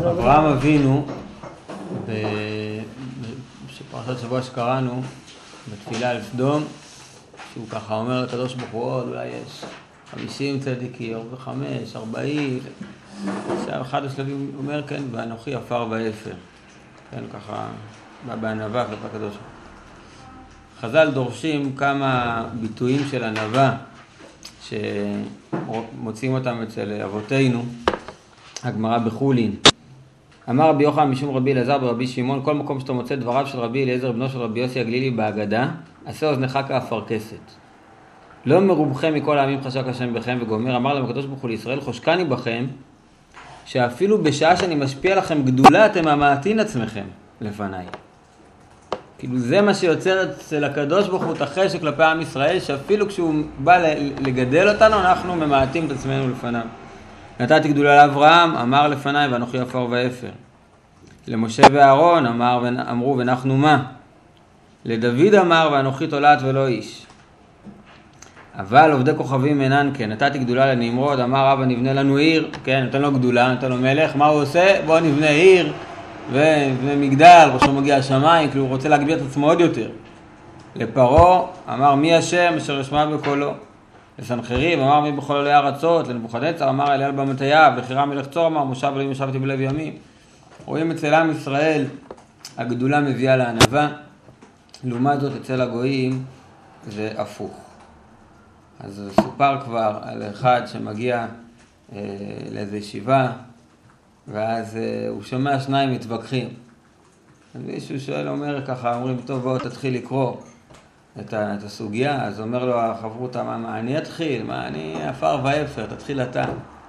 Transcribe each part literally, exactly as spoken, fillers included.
אברהם אבינו, בפרשת שבוע שקראנו, בתפילה על סדום, שהוא ככה אומר לקדוש ברוך הוא, אולי יש חמישים צדיקים, ארבעים וחמש, ארבעים, עכשיו אחד השלבים אומר, כן, ואנוכי עפר ואפר. כן, ככה, בענווה כלפי הקדוש ברוך הוא. חז"ל דורשים כמה ביטויים של ענווה, שמוצאים אותם אצל אבותינו, הגמרא בחולין. אמר רבי יוחנן משום רבי אלעזר ברבי שמעון, כל מקום שאתה מוצא דבריו של רבי אליעזר בנו של רבי יוסי הגלילי בהגדה, עשה אוזנך כאפרכסת. לא מרובכם מכל העמים חשק השם בכם וגומר, אמר להם הקדוש ברוך הוא לישראל, חושקני בכם, שאפילו בשעה שאני משפיע לכם גדולה, אתם ממעטין עצמכם לפניי. כאילו זה מה שיוצר אצל הקדוש ברוך הוא את החשק כלפי עם ישראל, שאפילו כשהוא בא לגדל אותנו, אנחנו ממעטים את עצמנו לפניו. נתתי גדולה לאברהם, אמר לפניי, ואנוכי עפר ואפר. למשה ואהרון אמר, אמרו, ונחנו מה? לדוד אמר, ואנוכי תולעת ולא איש. אבל עובדי כוכבים אינן כן. נתתי גדולה לנמרוד, אמר, אבא נבנה לנו עיר. כן, נתן לו גדולה, נתן לו מלך. מה הוא עושה? בוא נבנה עיר, ונבנה מגדל, ראשו מגיע השמיים, כאילו הוא רוצה להגביר את עצמו עוד יותר. לפרעה אמר, מי השם אשר ישמע בקולו? לסנחריב אמר, מי בכל עלי ארצות? לנבוכדנצר אמר, אליעל במטיה, בחירה מלך צור אמר, מושב אלוהים ישבתי בלב ימים. רואים אצל עם ישראל, הגדולה מביאה לענווה, לעומת זאת אצל הגויים זה הפוך. אז סופר כבר על אחד שמגיע אה, לאיזו ישיבה, ואז אה, הוא שומע שניים מתווכחים. אז מישהו שואל, אומר ככה, אומרים, טוב בואו תתחיל לקרוא את, ה, את הסוגיה, אז אומר לו החברותה, מה, מה אני אתחיל? מה, אני עפר ואפר, תתחיל אתה.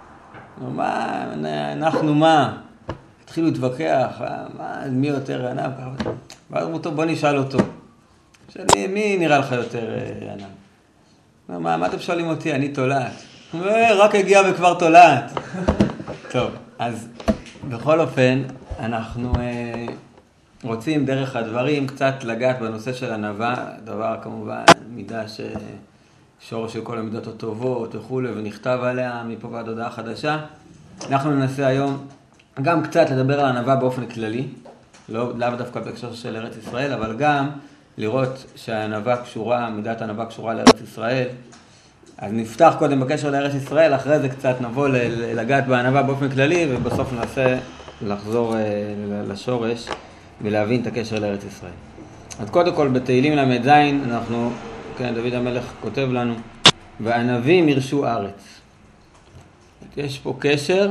מה, אנחנו מה? התחילו להתווכח, מה, מי יותר ענב? ואז אמרו, טוב, בוא נשאל אותו. שאני, מי נראה לך יותר ענב? מה, מה אתם שואלים אותי? אני תולעת. רק הגיע וכבר תולעת. טוב, אז בכל אופן, אנחנו אה, רוצים דרך הדברים קצת לגעת בנושא של ענווה, דבר כמובן מידה ששורש של כל המידות הטובות וכו' ונכתב עליה מפה ועד הודעה חדשה. אנחנו ננסה היום גם קצת לדבר על ענווה באופן כללי, לא לאו דווקא בהקשר של ארץ ישראל, אבל גם לראות שהענווה קשורה, מידת הענווה קשורה לארץ ישראל. אז נפתח קודם בקשר לארץ ישראל, אחרי זה קצת נבוא לגעת בענווה באופן כללי, ובסוף ננסה לחזור לשורש ולהבין את הקשר לארץ ישראל. אז קודם כל בתהילים למד זין, אנחנו, כן, דוד המלך כותב לנו, וענבים ירשו ארץ. יש פה קשר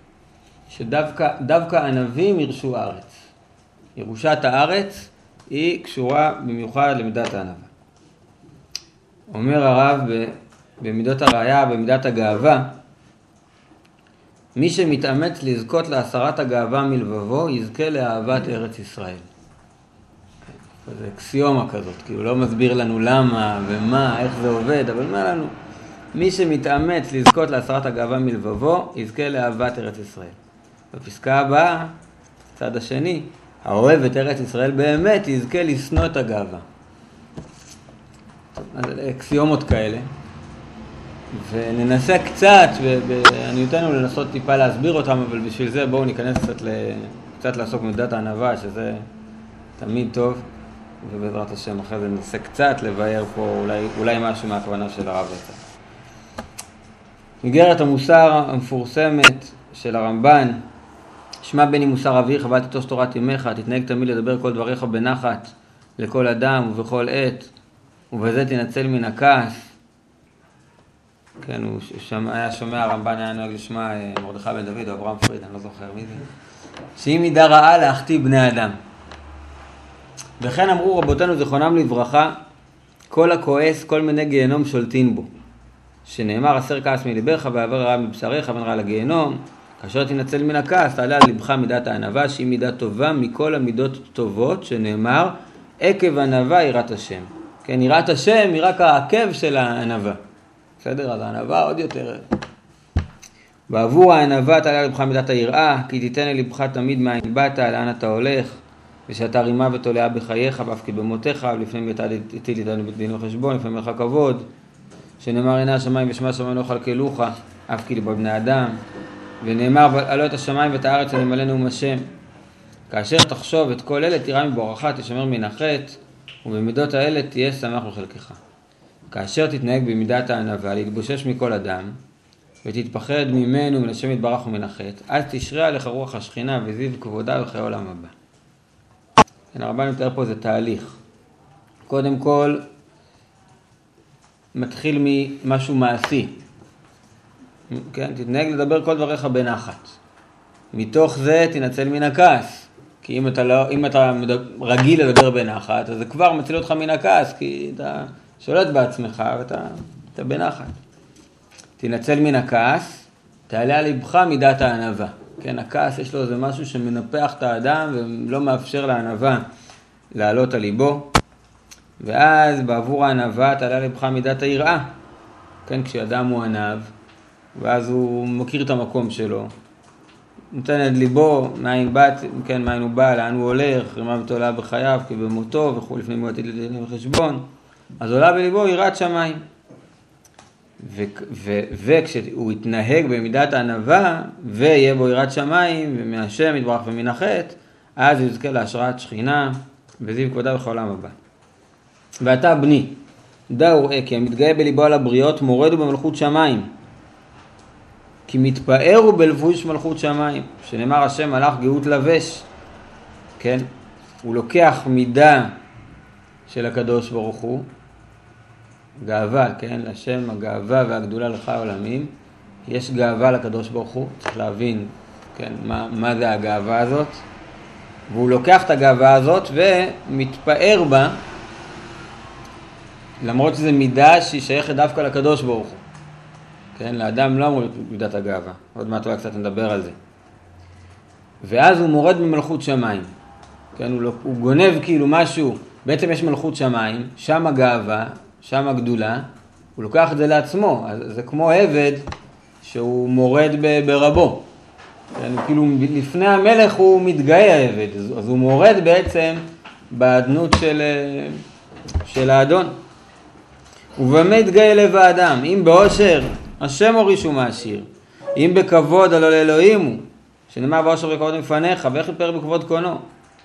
שדווקא דווקא ענבים ירשו ארץ. ירושת הארץ היא קשורה במיוחד למידת הענווה. אומר הרב במידות הראיה, במידת הגאווה, מי שמתאמץ לזכות להסרת הגאווה מלבבו, יזכה לאהבת ארץ ישראל. זה אקסיומה כזאת, כאילו לא מסביר לנו למה ומה, איך זה עובד, אבל מה לנו? מי שמתאמץ לזכות להסרת הגאווה מלבבו, יזכה לאהבת ארץ ישראל. בפסקה הבאה, צד השני, האוהב את ארץ ישראל באמת יזכה לשנוא את הגאווה. אז אקסיומות כאלה. וננסה קצת, ואני נותן לנו לנסות טיפה להסביר אותם, אבל בשביל זה בואו ניכנס קצת, קצת לעסוק במידת הענווה, שזה תמיד טוב, ובעזרת השם אחרי זה ננסה קצת לבאר פה אולי, אולי משהו מהכוונה של הרב יצא. איגרת המוסר המפורסמת של הרמב"ן, שמע בני מוסר אביך, ואל תיטוש תורת אמך, תתנהג תמיד לדבר כל דבריך בנחת לכל אדם ובכל עת, ובזה תנצל מן הכעס. כן, הוא שמע, היה שומע, הרמב"ן היה נוהג לשמוע מרדכי בן דוד או אברהם פריד, אני לא זוכר מי זה, שהיא מידה רעה להחטיא בני אדם. וכן אמרו רבותינו זכרונם לברכה, כל הכועס, כל מיני גיהנום שולטין בו. שנאמר, הסר כעס מלבך ועבר רע מבשריך ונראה לגיהנום. כאשר תנצל מן הכעס, תעלה על לבך מידת הענווה, שהיא מידה טובה מכל המידות טובות, שנאמר, עקב ענווה יראת השם. כן, יראת השם היא רק העקב של הענווה. בסדר? אז הענווה עוד יותר. בעבור הענווה תעלה על לבך מידת היראה, כי תיתן ללבך תמיד מאין באת, לאן אתה הולך, ושאתה רימה ותולעה בחייך, ואף כי במותיך, ולפני מי תטיל איתנו בדין וחשבון, לפני לך כבוד, שנאמר עיני השמיים ושמע השמיים לא יכלכלוך, אף כי לבוא בני אדם. ונאמר, עלו את השמיים ואת הארץ אני מלא נאום השם. כאשר תחשוב את כל אלה תירא מבוארך, תשמר מן החטא, ובמידות האלה תהיה שמח לחלקך. כאשר תתנהג במידת הענווה, להתבושש מכל אדם, ותתפחד ממנו, מן השם יתברך ומן החטא, אז תשרה עליך רוח השכינה וזיו כבודה וחיי עולם הבא. כן, הרמב"ן מתאר פה זה תהליך. קודם כל, מתחיל ממשהו מעשי. כן, תתנהג לדבר כל דבריך בנחת. מתוך זה תנצל מן הכעס. כי אם אתה, לא, אם אתה רגיל לדבר בנחת, אז זה כבר מציל אותך מן הכעס, כי אתה שולט בעצמך ואתה אתה בנחת. תנצל מן הכעס, תעלה על לבך מידת הענווה. כן, הכעס יש לו איזה משהו שמנפח את האדם ולא מאפשר לענווה לעלות על ליבו. ואז בעבור הענווה תעלה על לבך מידת היראה. כן, כשאדם הוא ענב, ואז הוא מכיר את המקום שלו. נותן את ליבו, מאין בת, כן, מאין הוא בא, לאן הוא הולך, רימה ותולה בחייו, כי במותו וכו' לפני מועתיד לדין וחשבון. אז עולה בליבו יראת שמיים. ו- ו- וכשהוא יתנהג במידת הענווה, ויהיה בו יראת שמיים, ומהשם יתברך ומן החטא, אז הוא יזכה להשראת שכינה, וזיו כבודה בכל העולם הבא. ואתה בני, דע וראה, כי המתגאה בליבו על הבריות, מורד הוא במלכות שמיים. כי מתפאר הוא בלבוש מלכות שמיים, שנאמר השם מלאך גאות לבש. כן? הוא לוקח מידה של הקדוש ברוך הוא, גאווה, כן? לשם הגאווה והגדולה לך העולמים. יש גאווה לקדוש ברוך הוא, צריך להבין, כן? מה, מה זה הגאווה הזאת. והוא לוקח את הגאווה הזאת ומתפאר בה, למרות שזו מידה שהיא שייכת דווקא לקדוש ברוך הוא. כן, לאדם לא אמור להיות מידת הגאווה. עוד מעט אולי קצת נדבר על זה. ואז הוא מורד ממלכות שמיים. כן, הוא, לא, הוא גונב כאילו משהו, בעצם יש מלכות שמיים, שם הגאווה, שם הגדולה, הוא לוקח את זה לעצמו. אז זה כמו עבד שהוא מורד ב, ברבו. כן, כאילו לפני המלך הוא מתגאה העבד, אז, אז הוא מורד בעצם באדנות של, של האדון. ובמה יתגאה לב האדם? אם באושר, השם הוריש ומעשיר. אם בכבוד, הלא לאלוהים הוא. שנאמר באושר וכבוד מפניך, ואיך יתפאר בכבוד קונו.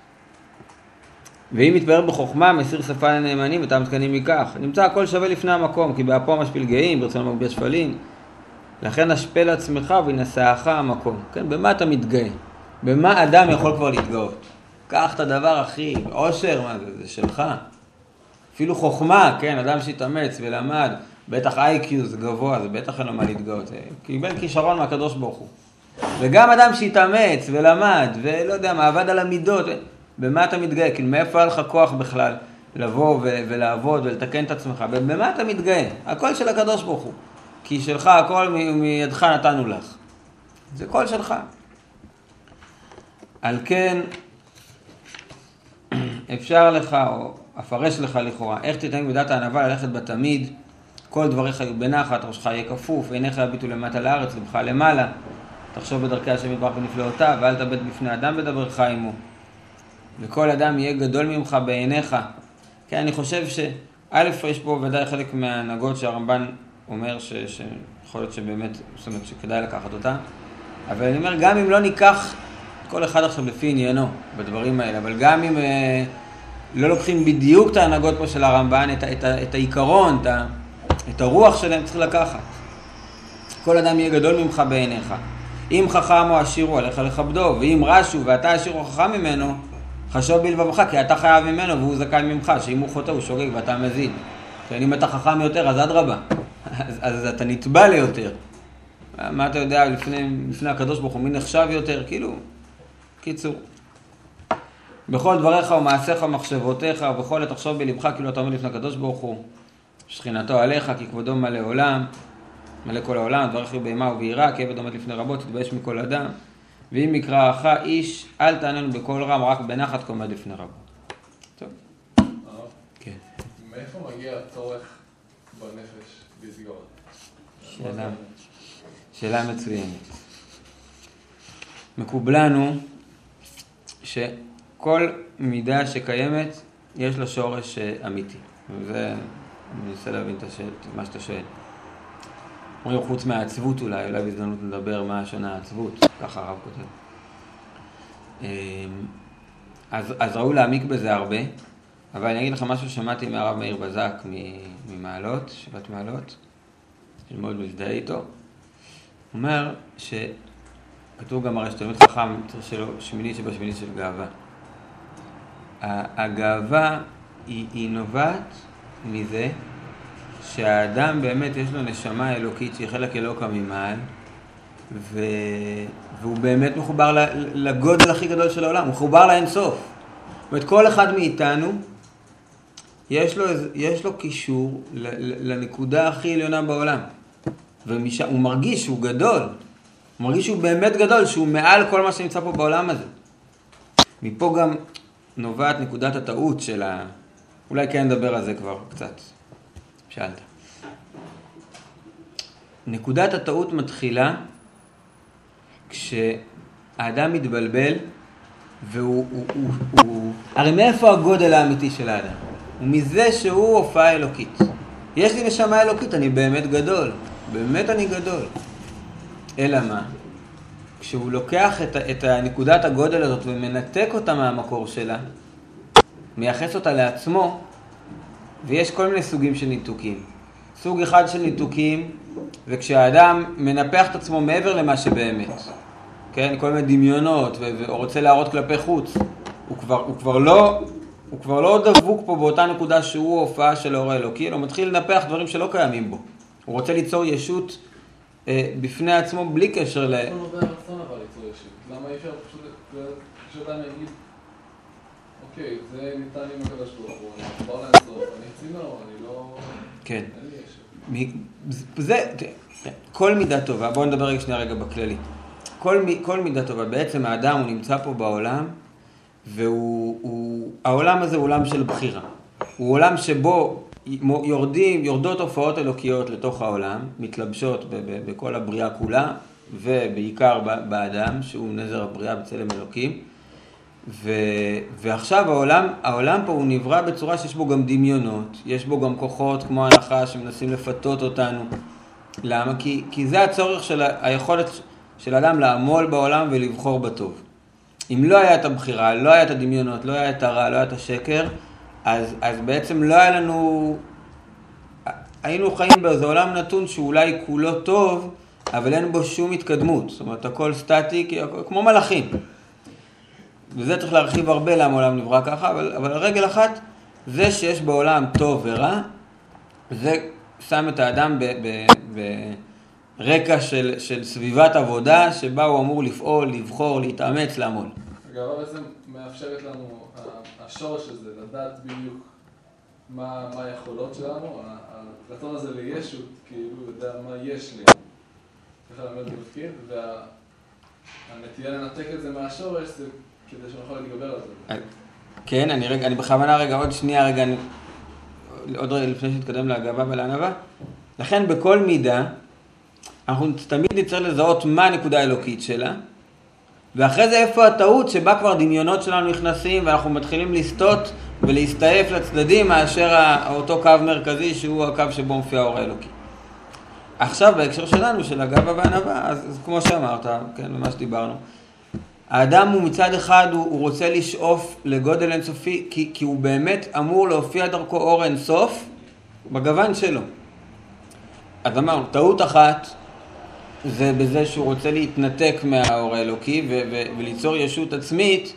ואם יתפאר בחוכמה, מסיר שפה לנאמנים, ותם תקנים מכך. נמצא הכל שווה לפני המקום, כי באפו משפיל גאים, ברצונו מגביה שפלים. לכן השפל עצמך וינשאך המקום. כן, במה אתה מתגאה? במה אדם יכול כבר להתגאות? קח את הדבר הכי, אושר, מה זה? זה שלך. אפילו חוכמה, כן, אדם שהתאמץ ולמד, בטח איי קיו זה גבוה, זה בטח אין לו מה להתגאות. קיבל כישרון מהקדוש ברוך הוא. וגם אדם שהתאמץ ולמד, ולא יודע מה, עבד על המידות, במה אתה מתגאה? כאילו, מאיפה היה לך כוח בכלל לבוא ו- ולעבוד ולתקן את עצמך? במה אתה מתגאה? הכל של הקדוש ברוך הוא. כי שלך, הכל מ- מידך נתנו לך. זה כל שלך. על כן, אפשר לך, או אפרש לך לכאורה, איך תתנהג במידת הענווה ללכת בתמיד, כל דבריך יהיו בנחת, ראשך יהיה כפוף, עיניך יביטו למטה לארץ, לבך למעלה. תחשוב בדרכי השם יתברך ונפלאותיו, ואל תאבד בפני אדם בדברך עמו. וכל אדם יהיה גדול ממך בעיניך. כן, אני חושב שא' יש פה ודאי חלק מההנהגות שהרמב"ן אומר ש... שיכול להיות שבאמת, זאת אומרת שכדאי לקחת אותה. אבל אני אומר, גם אם לא ניקח כל אחד עכשיו לפי עניינו בדברים האלה, אבל גם אם אה, לא לוקחים בדיוק את ההנהגות פה של הרמב"ן, את, את, את העיקרון, את, את הרוח שלהם צריך לקחת. כל אדם יהיה גדול ממך בעיניך. אם חכם או עשיר הוא עליך לכבדו, ואם רשו ואתה עשיר או חכם ממנו, חשוב בלבבך, כי אתה חייב ממנו והוא זכאי ממך, שאם הוא חוטא הוא שוגג ואתה מזיד. כן, אם אתה חכם יותר, אז אדרבה. אז, אז אתה נתבע ליותר. מה אתה יודע לפני, לפני הקדוש ברוך הוא, מי נחשב יותר? כאילו, קיצור. בכל דבריך ומעשיך ומחשבותיך, ובכל עת תחשוב בלבך, כאילו אתה אומר לפני הקדוש ברוך הוא, שכינתו עליך, כי כבודו מלא עולם, מלא כל העולם, דבריך יהיו באימה וביראה, כי עבד עומד לפני רבות, תתבייש מכל אדם. ואם יקראך איש, אל תעננו בקול רם, רק בנחת עומד לפני רבות. טוב. כן. מאיפה מגיע הצורך בנפש להתגאות? שאלה, שאלה מצוינת. מקובלנו שכל מידה שקיימת יש לה שורש אמיתי. וזה, אני אנסה להבין את השאל, מה שאתה שואל. אומרים חוץ מהעצבות אולי, אולי בהזדמנות נדבר מה שונה העצבות, ככה הרב כותב. אז, אז ראו להעמיק בזה הרבה, אבל אני אגיד לך משהו ששמעתי מהרב מאיר בזק ממעלות, שבת מעלות, שאני מאוד מזדהה איתו. הוא אומר שכתוב גם הרי שתלמיד חכם שלו שמינית שבשמינית של גאווה. הגאווה היא, היא נובעת מזה שהאדם באמת יש לו נשמה אלוקית שהיא חלק אלוקה ממעל, ו... והוא באמת מחובר לגודל הכי גדול של העולם, הוא מחובר לאינסוף. זאת אומרת, כל אחד מאיתנו יש לו, יש לו קישור לנקודה הכי עליונה בעולם. והוא מרגיש שהוא גדול, הוא מרגיש שהוא באמת גדול, שהוא מעל כל מה שנמצא פה בעולם הזה. מפה גם נובעת נקודת הטעות של ה... אולי כן נדבר על זה כבר קצת. שאלת. נקודת הטעות מתחילה כשהאדם מתבלבל והוא... הוא, הוא, הוא... הרי מאיפה הגודל האמיתי של האדם? הוא מזה שהוא הופעה אלוקית. יש לי נשמה אלוקית, אני באמת גדול. באמת אני גדול. אלא מה? כשהוא לוקח את, את הנקודת הגודל הזאת ומנתק אותה מהמקור שלה, מייחס אותה לעצמו, ויש כל מיני סוגים של ניתוקים. סוג אחד של ניתוקים, וכשהאדם מנפח את עצמו מעבר למה שבאמת, כן? כל מיני דמיונות, ורוצה להראות כלפי חוץ, הוא כבר, הוא כבר לא, הוא כבר לא דבוק פה באותה נקודה שהוא הופעה של האור האלוקי, אלא הוא מתחיל לנפח דברים שלא קיימים בו. הוא רוצה ליצור ישות אה, בפני עצמו בלי קשר ל... לא נובע רצון אבל ליצור ישות. למה אי אפשר פשוט כשאדם יגיד, אוקיי, זה ניתן לי מקדש ברוך הוא, אני מחבר לאינסוף, אני צינור, אני לא... כן. אין לי ישות. זה, כל מידה טובה, בואו נדבר רגע שנייה רגע בכללי. כל, כל מידה טובה, בעצם האדם הוא נמצא פה בעולם, והעולם הזה הוא עולם של בחירה. הוא עולם שבו יורדים, יורדות הופעות אלוקיות לתוך העולם, מתלבשות ב- ב- בכל הבריאה כולה, ובעיקר באדם, שהוא נזר הבריאה בצלם אלוקים. ו- ועכשיו העולם, העולם פה הוא נברא בצורה שיש בו גם דמיונות, יש בו גם כוחות כמו ההנחה שמנסים לפתות אותנו. למה? כי, כי זה הצורך של היכולת של האדם לעמול בעולם ולבחור בטוב. אם לא היה את הבחירה, לא היה את הדמיונות, לא היה את הרע, לא היה את השקר, אז, אז בעצם לא היה לנו, היינו חיים באיזה עולם נתון שאולי כולו טוב, אבל אין בו שום התקדמות. זאת אומרת, הכל סטטי, כמו מלאכים. וזה צריך להרחיב הרבה למה העולם נברא ככה, אבל, אבל רגל אחת, זה שיש בעולם טוב ורע, זה שם את האדם ב, ב, ברקע של, של סביבת עבודה, שבה הוא אמור לפעול, לבחור, להתאמץ, לעמול. הגאווה בעצם מאפשרת לנו, השורש הזה, לדעת בדיוק מה, מה היכולות שלנו, הרצון הזה לישות, כאילו, יודע מה יש לי. ככה למד מפקיד, והנטייה לנתק את זה מהשורש, זה כדי שנוכל להתגבר על זה. כן, אני, רגע, אני בכוונה רגע, עוד שנייה רגע, אני, עוד רגע לפני שנתקדם להגאווה ולענווה. לכן בכל מידה, אנחנו תמיד נצטרך לזהות מה הנקודה האלוקית שלה, ואחרי זה איפה הטעות שבה כבר דמיונות שלנו נכנסים, ואנחנו מתחילים לסטות ולהסתעף לצדדים מאשר אותו קו מרכזי שהוא הקו שבו מופיע האור האלוקי. עכשיו בהקשר שלנו, של הגאווה והענווה, אז, אז כמו שאמרת, כן, במה שדיברנו, האדם הוא מצד אחד, הוא, הוא רוצה לשאוף לגודל אינסופי, כי, כי הוא באמת אמור להופיע דרכו אור אינסוף בגוון שלו. אז אמרנו, טעות אחת, זה בזה שהוא רוצה להתנתק מהאור האלוקי ו- ו- וליצור ישות עצמית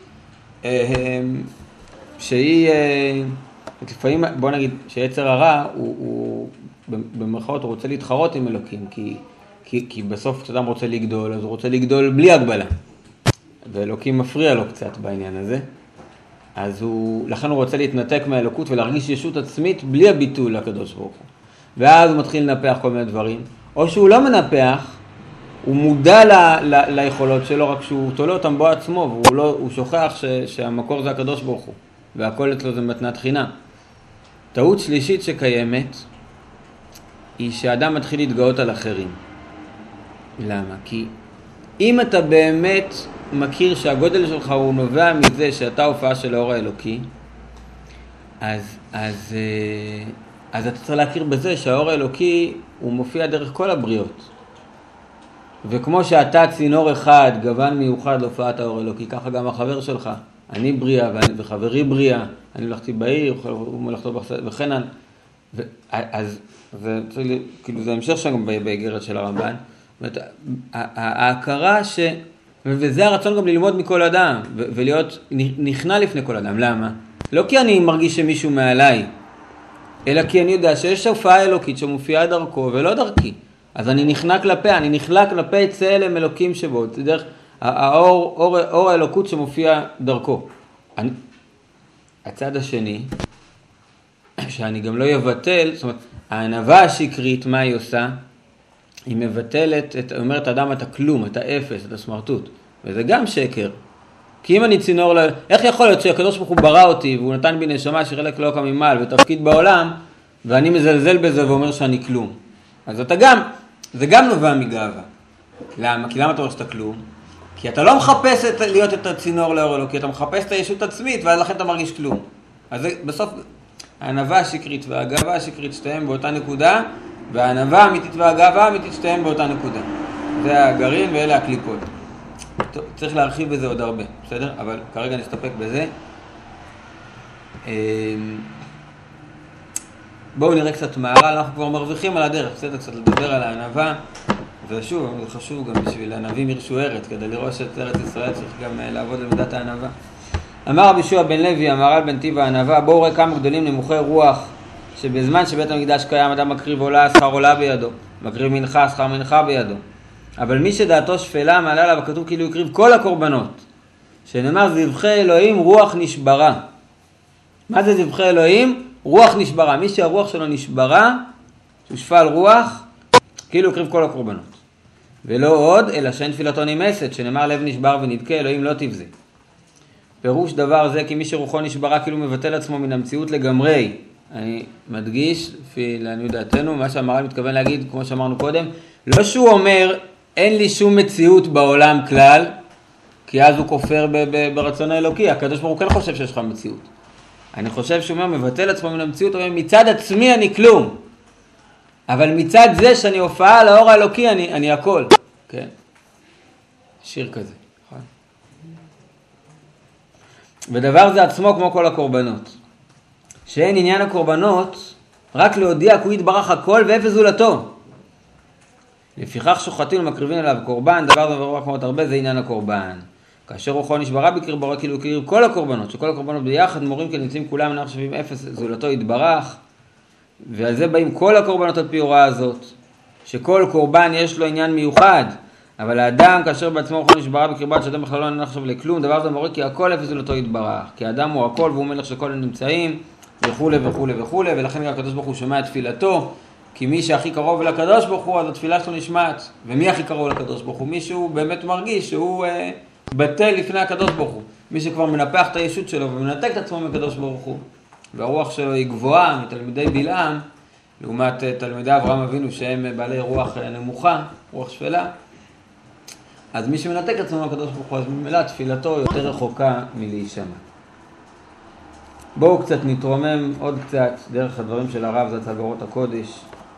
שהיא, לפעמים, בוא נגיד, שיצר הרע הוא, הוא במרכאות הוא רוצה להתחרות עם אלוקים, כי, כי, כי בסוף כשאדם רוצה לגדול, אז הוא רוצה לגדול בלי הגבלה. ואלוקים מפריע לו קצת בעניין הזה. אז הוא, לכן הוא רוצה להתנתק מהאלוקות ולהרגיש ישות עצמית בלי הביטול לקדוש ברוך הוא. ואז הוא מתחיל לנפח כל מיני דברים. או שהוא לא מנפח, הוא מודע ל, ל, ליכולות שלו, רק שהוא תולה אותם בו עצמו, והוא לא, הוא שוכח ש, שהמקור זה הקדוש ברוך הוא, והכל אצלו זה מתנת חינם. טעות שלישית שקיימת, היא שהאדם מתחיל להתגאות על אחרים. למה? כי אם אתה באמת מכיר שהגודל שלך הוא נובע מזה שאתה הופעה של האור האלוקי, אז, אז, אז אתה צריך להכיר בזה שהאור האלוקי הוא מופיע דרך כל הבריות. וכמו שאתה צינור אחד, גוון מיוחד להופעת האור האלוקי, ככה גם החבר שלך. אני בריאה וחברי בריאה, אני הולכתי בעיר, הוא מלכתו וכן על... אז זה, כאילו, זה המשך שם באגרת של הרמב"ן. ההכרה ש... וזה הרצון גם ללמוד מכל אדם, ולהיות נכנע לפני כל אדם. למה? לא כי אני מרגיש שמישהו מעליי, אלא כי אני יודע שיש הופעה אלוקית שמופיעה דרכו ולא דרכי. אז אני נכנע כלפי, אני נכנע כלפי צלם אלוקים שבו, זה דרך האור, אור, אור האלוקות שמופיע דרכו. אני, הצד השני, שאני גם לא יבטל, זאת אומרת, הענווה השקרית, מה היא עושה? היא מבטלת, את, אומרת אדם את הכלום, את האפס, את הסמרטוט. וזה גם שקר. כי אם אני צינור, ל... איך יכול להיות שהקדוש ברוך הוא ברא אותי, והוא נתן בי נשמה שחלק לא קם ממעל, ותפקיד בעולם, ואני מזלזל בזה ואומר שאני כלום. אז אתה גם, זה גם נובע מגאווה. למה? כי למה אתה אומר שאתה כלום? כי אתה לא מחפש את, להיות את הצינור לאור אלוקי, אתה מחפש את הישות עצמית, ואז לכן אתה מרגיש כלום. אז זה, בסוף, הענווה השקרית והגאווה השקרית שתיהם באותה נקודה, והענווה האמיתית והגאווה האמיתית שתיהם באותה נקודה. זה הגרעין ואלה הקליפות. טוב, צריך להרחיב בזה עוד הרבה, בסדר? אבל כרגע נסתפק בזה. בואו נראה קצת מערל, אנחנו כבר מרוויחים על הדרך, בסדר? קצת לדבר על הענווה. ושוב, זה חשוב גם בשביל ענבים ירשו ארץ, כדי לראות שאת ארץ ישראל צריך גם לעבוד על מידת הענווה. אמר רבי יהושע בן לוי, המהר"ל בן טיב הענווה, בואו ראה כמה גדולים נמוכי רוח, שבזמן שבית המקדש קיים אדם מקריב עולה, שכר עולה בידו, מקריב מנחה, שכר מנחה בידו. אבל מי שדעתו שפלה, מעלה עליו, כתוב כאילו יקריב כל הקורבנות. שנאמר זבחי אלוהים רוח נשברה. מה זה זבחי אלוהים? רוח נשברה. מי שהרוח שלו נשברה, שהוא שפל רוח, כאילו יקריב כל הקורבנות. ולא עוד, אלא שאין תפילתו נמסת, שנאמר לב נשבר ונדכה, אלוהים לא תבזה. פירוש דבר זה, כי מי שרוחו נשברה, כאילו מבטל עצמו מן המציאות לגמרי. אני מדגיש, לפי לעניות דעתנו, מה שהמהר"ל מתכוון להגיד, כמו שאמרנו קודם, לא שהוא אומר, אין לי שום מציאות בעולם כלל, כי אז הוא כופר ב- ב- ברצון האלוקי. הקדוש ברוך הוא כן חושב שיש לך מציאות. אני חושב שהוא אומר, מבטל עצמו מן המציאות, הוא אומר, מצד עצמי אני כלום. אבל מצד זה שאני הופעה על האור האלוקי, אני, אני הכל. כן? שיר כזה. ודבר זה עצמו כמו כל הקורבנות. שאין עניין הקורבנות, רק להודיע כי הוא יתברך הכל ואפס זולתו. לפיכך שוחטים ומקריבים אליו קורבן, דבר זה ורוח מאוד הרבה, זה עניין הקורבן. כאשר רוחו נשברה בקרבו, כאילו קריב כל הקורבנות, שכל הקורבנות ביחד מורים כי נמצאים כולם, אנחנו חושבים אפס זולתו יתברך. ועל זה באים כל הקורבנות על פי הוראה הזאת, שכל קורבן יש לו עניין מיוחד, אבל האדם כאשר בעצמו רוחו נשברה בקרבת שאדם בכלל לא נחשב לכלום, דבר זה מורה כי הכל אפס זולתו יתברך, כי האדם הוא הכל והוא מלך שכל נמצאים וכו' וכו' וכו', ולכן גם הקדוש ברוך הוא שומע את תפילתו, כי מי שהכי קרוב לקדוש ברוך הוא, אז התפילה שלו נשמעת. ומי הכי קרוב לקדוש ברוך הוא? מישהו באמת מרגיש שהוא אה, בטל לפני הקדוש ברוך הוא. מי שכבר מנפח את הישות שלו ומנתק את עצמו מקדוש ברוך הוא. והרוח שלו היא גבוהה מתלמידי בלעם, לעומת תלמידי אברהם אבינו שהם בעלי רוח נמוכה, רוח שפלה. אז מי שמנתק את עצמו מקדוש ברוך הוא, אז ממילא תפילתו יותר רחוקה מלהישמע. בואו קצת נתרומם עוד קצת דרך הדברים של הרב, זה אגרות הקודש.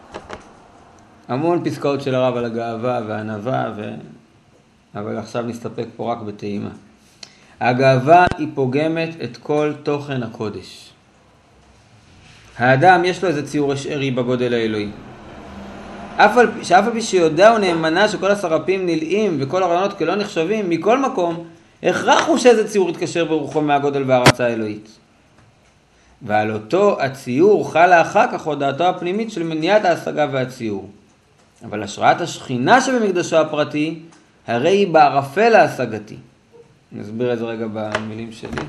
המון פסקאות של הרב על הגאווה והענווה, ו... אבל עכשיו נסתפק פה רק בטעימה. הגאווה היא פוגמת את כל תוכן הקודש. האדם יש לו איזה ציור השערי בגודל האלוהי. אף על, שאף על פי שיודע הוא נאמנה שכל הסרפים נלאים וכל הרעיונות כלא נחשבים, מכל מקום, הכרח הוא שאיזה ציור יתקשר ברוחו מהגודל והרצה האלוהית. ועל אותו הציור חלה אחר כך הודעתו הפנימית של מניעת ההשגה והציור. אבל השראת השכינה שבמקדשו הפרטי, הרי היא בערפל ההשגתי. נסביר את זה רגע במילים שלי.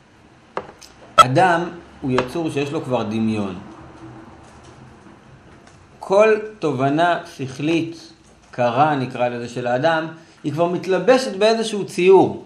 אדם הוא יצור שיש לו כבר דמיון. כל תובנה שכלית, קרה נקרא לזה של האדם, היא כבר מתלבשת באיזשהו ציור.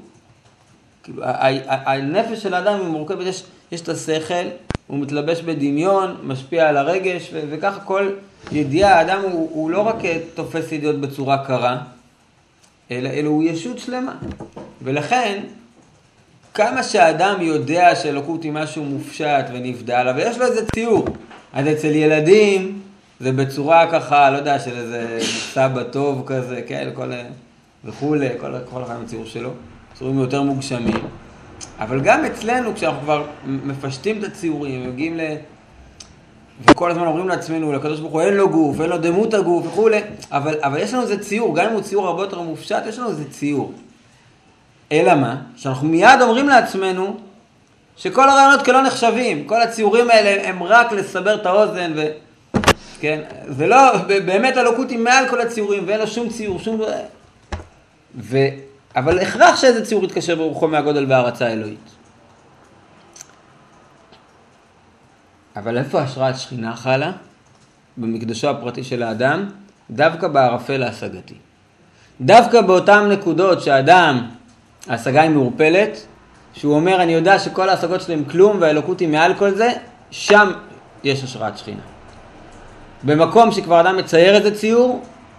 הנפש של האדם היא מורכבת, יש, יש את השכל, הוא מתלבש בדמיון, משפיע על הרגש, ו- וככה כל ידיעה, האדם הוא, הוא לא רק תופס ידיעות בצורה קרה, אלא, אלא הוא ישות שלמה. ולכן, כמה שהאדם יודע שאלוקות היא משהו מופשט ונבדל, אבל יש לו איזה ציור. אז אצל ילדים, זה בצורה ככה, לא יודע, של איזה סבא טוב כזה, כן, כל, וכולי, כל, כל אחד הציור שלו, ציורים יותר מוגשמים. אבל גם אצלנו, כשאנחנו כבר מפשטים את הציורים, מגיעים ל... וכל הזמן אומרים לעצמנו, לקדוש ברוך הוא אין לו גוף, אין לו דמות הגוף וכולי, אבל, אבל יש לנו איזה ציור, גם אם הוא ציור הרבה יותר מופשט, יש לנו איזה ציור. אלא מה? שאנחנו מיד אומרים לעצמנו, שכל הרעיונות כלא נחשבים, כל הציורים האלה הם רק לסבר את האוזן, ו... כן? זה לא, באמת אלוקות היא מעל כל הציורים, ואין לו שום ציור, שום... ו... אבל הכרח שאיזה ציור יתקשר ברוחו מהגודל והערצה האלוהית. אבל איפה השראת שכינה חלה? במקדשו הפרטי של האדם, דווקא בערפל ההשגתי. דווקא באותן נקודות שהאדם, ההשגה היא מעורפלת, שהוא אומר, אני יודע שכל ההשגות שלי הם כלום, והאלוקות היא מעל כל זה, שם יש השראת שכינה. במקום שכבר אדם מצייר איזה ציור,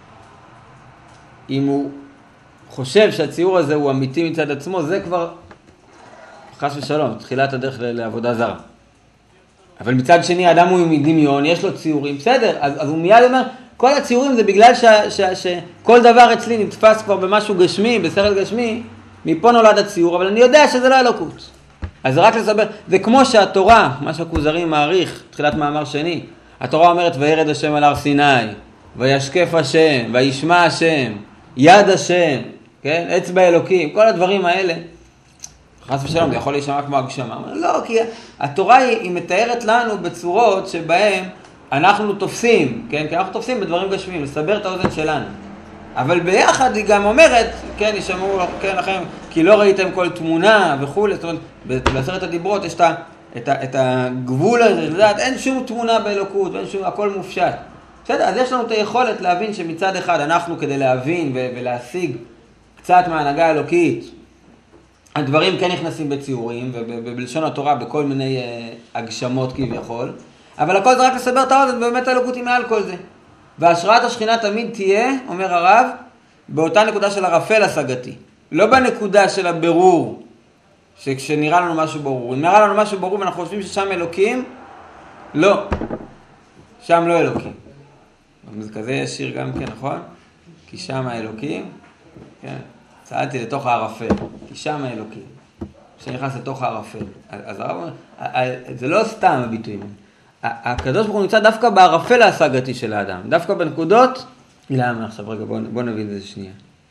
אם הוא חושב שהציור הזה הוא אמיתי מצד עצמו, זה כבר חס ושלום, תחילת הדרך לעבודה זרה. אבל מצד שני, האדם הוא מדמיון, יש לו ציורים, בסדר, אז, אז הוא מיד אומר, כל הציורים זה בגלל ש, ש, ש, שכל דבר אצלי נתפס כבר במשהו גשמי, בשכל גשמי, מפה נולד הציור, אבל אני יודע שזה לא אלוקות. אז רק לסבר, זה כמו שהתורה, מה שהכוזרי מעריך, תחילת מאמר שני, התורה אומרת, וירד השם על הר סיני, וישקף השם, וישמע השם, יד השם, כן? אצבע אלוקים, כל הדברים האלה, חס ושלום, זה יכול להישמע כמו הגשמה. לא, כי התורה היא, היא מתארת לנו בצורות שבהן אנחנו תופסים, כן? כי אנחנו תופסים בדברים גשמיים, לסבר את האוזן שלנו. אבל ביחד היא גם אומרת, כן, ישמעו, כן, לכם, כי לא ראיתם כל תמונה וכו', זאת אומרת, בעשרת הדיברות יש את, את, את הגבול הזה, לדעת, אין שום תמונה באלוקות, ואין שום, הכל מופשט. בסדר, אז יש לנו את היכולת להבין שמצד אחד אנחנו כדי להבין ו- ולהשיג קצת מההנהגה האלוקית, הדברים כן נכנסים בציורים, ובלשון התורה בכל מיני uh, הגשמות כביכול, אבל הכל זה רק לסבר את האוזן, ובאמת האלוקות היא מעל כל זה. והשראת השכינה תמיד תהיה, אומר הרב, באותה נקודה של הרפל השגתי. לא בנקודה של הבירור, שכשנראה לנו משהו ברור. אם נראה לנו משהו ברור ואנחנו חושבים ששם אלוקים, לא. שם לא אלוקים. אז כזה יש שיר גם כן, נכון? כי שם האלוקים, כן. צעדתי לתוך הערפל, כי שם האלוקים. כשנכנס לתוך הערפל. אז הרב אומר, זה לא סתם הביטויים. הקדוש ברוך הוא נמצא דווקא בערפל ההשגתי של האדם. דווקא בנקודות, למה עכשיו רגע, בוא, בוא נבין את זה שנייה.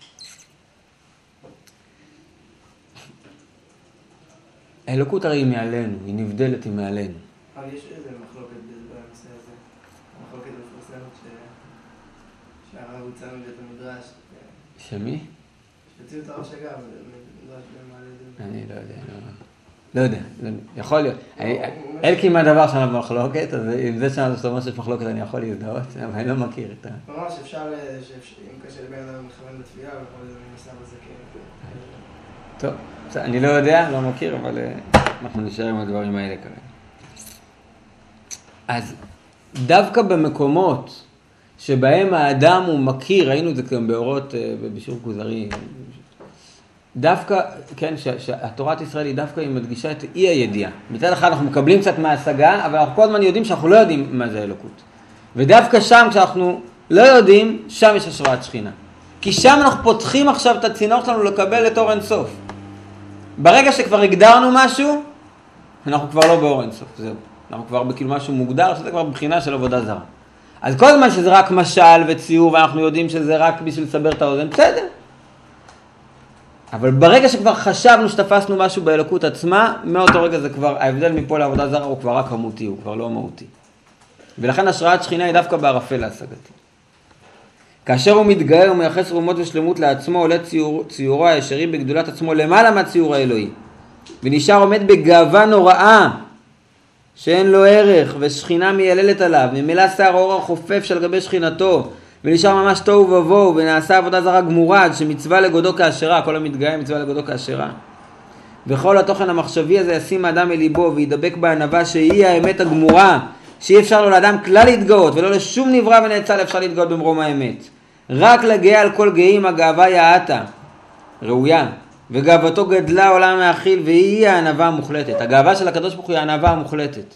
האלוקות הרי היא מעלינו, היא נבדלת, היא מעלינו. אבל יש איזה מחלוקת בנושא הזה. מחלוקת מפורסמת שהרב הוצא מבית המדרש. שמי? שתציעו את הראש אגב, מדרש במעלה זה. אני לא יודע, לא יודע, יכול להיות. אלקין מה הדבר שלנו במחלוקת, אז אם זה שלנו זאת אומרת שיש מחלוקת אני יכול להזדהות, אבל אני לא מכיר את ה... ממש אפשר, אם קשה לבן אדם מכוון בתפילה, הוא יכול לנסה בזקן. טוב, אני לא יודע, לא מכיר, אבל אנחנו נשאר עם הדברים האלה כרגע. אז דווקא במקומות שבהם האדם הוא מכיר, ראינו את זה גם באורות, בשיעור כוזרי, דווקא, כן, שהתורת ישראל היא דווקא היא מדגישה את אי הידיעה. מצד אחד אנחנו מקבלים קצת מההשגה, אבל אנחנו כל הזמן יודעים שאנחנו לא יודעים מה זה אלוקות. ודווקא שם, כשאנחנו לא יודעים, שם יש השראת שכינה. כי שם אנחנו פותחים עכשיו את הצינור שלנו לקבל את אור אין סוף. ברגע שכבר הגדרנו משהו, אנחנו כבר לא באור אין סוף, זהו. אנחנו כבר בכאילו משהו מוגדר, שזה כבר בבחינה של עבודה זרה. אז כל הזמן שזה רק משל וציור, ואנחנו יודעים שזה רק בשביל לסבר את האוזן, בסדר. אבל ברגע שכבר חשבנו שתפסנו משהו באלוקות עצמה, מאותו רגע זה כבר, ההבדל מפה לעבודה זרה הוא כבר רק כמותי, הוא כבר לא מהותי. ולכן השראת שכינה היא דווקא בערפל ההשגתי. כאשר הוא מתגאה ומייחס רומות ושלמות לעצמו, עולה ציור, ציורו הישרי בגדולת עצמו למעלה מהציור האלוהי. ונשאר עומד בגאווה נוראה, שאין לו ערך, ושכינה מייללת עליו, ממילא שיער האור החופף של גבי שכינתו, ונשאר ממש תוהו ובוהו, ונעשה עבודה זרה גמורה, עד שמצווה לגודו כאשרה, כל המתגאה מצווה לגודו כאשרה. וכל התוכן המחשבי הזה ישים האדם אל ליבו, וידבק בענווה שהיא האמת הגמורה, שאי אפשר לו לאדם כלל להתגאות, ולא לשום נברא ונאצל אפשר להתגאות במרום האמת. רק לגאה על כל גאים הגאווה יעתה, ראויה, וגאוותו גדלה עולם מאכיל, והיא הענווה המוחלטת. הגאווה של הקדוש ברוך הוא היא הענווה המוחלטת.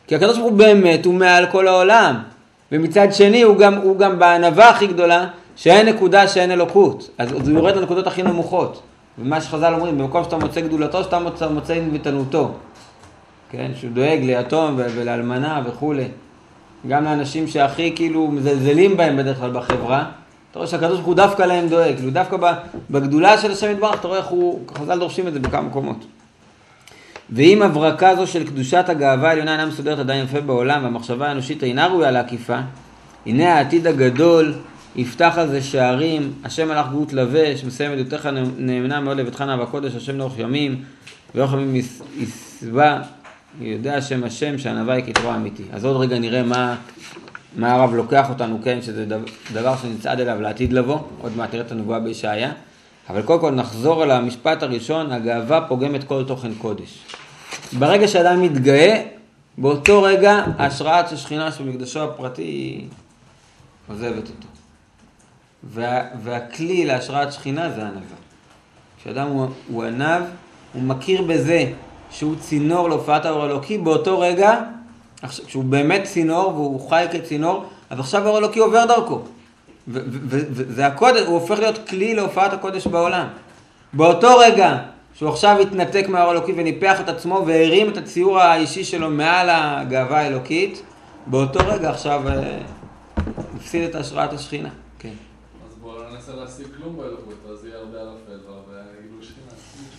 כי הקדוש ברוך הוא באמת הוא מעל כל העולם. ומצד שני הוא גם, הוא גם בענווה הכי גדולה, שאין נקודה שאין אלוקות. אז הוא יורד לנקודות הכי נמוכות. ומה שחז"ל אומרים, במקום שאתה מוצא גדולתו, שאתה מוצא, מוצא אינביטנותו. כן, שהוא דואג ליתום ולאלמנה וכו'. גם לאנשים שהכי כאילו מזלזלים בהם בדרך כלל בחברה. אתה רואה שהקדוש ברוך הוא דווקא להם דואג. כאילו דווקא בגדולה של השם יתברך, אתה רואה איך הוא, חז"ל דורשים את זה בכמה מקומות. ואם הברקה זו של קדושת הגאווה העליונה אינה מסודרת עדיין יפה בעולם, והמחשבה האנושית אינה ראויה לעקיפה, הנה העתיד הגדול יפתח על זה שערים, השם מלאך גאות לבש, מסיים עדותיך נאמנה מאוד לביתך נאווה קודש, השם לאורך ימים, ואורך ימים יסבע, יודע השם השם שהענווה היא כתרו אמיתי. אז עוד רגע נראה מה, מה הרב לוקח אותנו, כן, שזה דבר שנצעד אליו לעתיד לבוא, עוד מעט תראה את הנבואה בישעיה, אבל קודם כל נחזור על המשפט הראשון, הגאווה פוגמת כל תוכן קודש. ברגע שאדם מתגאה, באותו רגע ההשראת של שכינה שבמקדשו הפרטי עוזבת אותו. וה, והכלי להשראת שכינה זה ענווה. כשאדם הוא, הוא ענב, הוא מכיר בזה שהוא צינור להופעת האור האלוקי, באותו רגע, כשהוא באמת צינור והוא חי כצינור, אז עכשיו האור האלוקי עובר דרכו. וזה הקודש, הוא הופך להיות כלי להופעת הקודש בעולם. באותו רגע שהוא עכשיו התנתק מהאור האלוקי וניפח את עצמו והרים את הציור האישי שלו מעל הגאווה האלוקית, באותו רגע עכשיו מפסיד את השראת השכינה. כן. אז בואו לא ננסה להשיג כלום באלוקות, אז יהיה הרבה ערפל והרבה גילוי שכינה.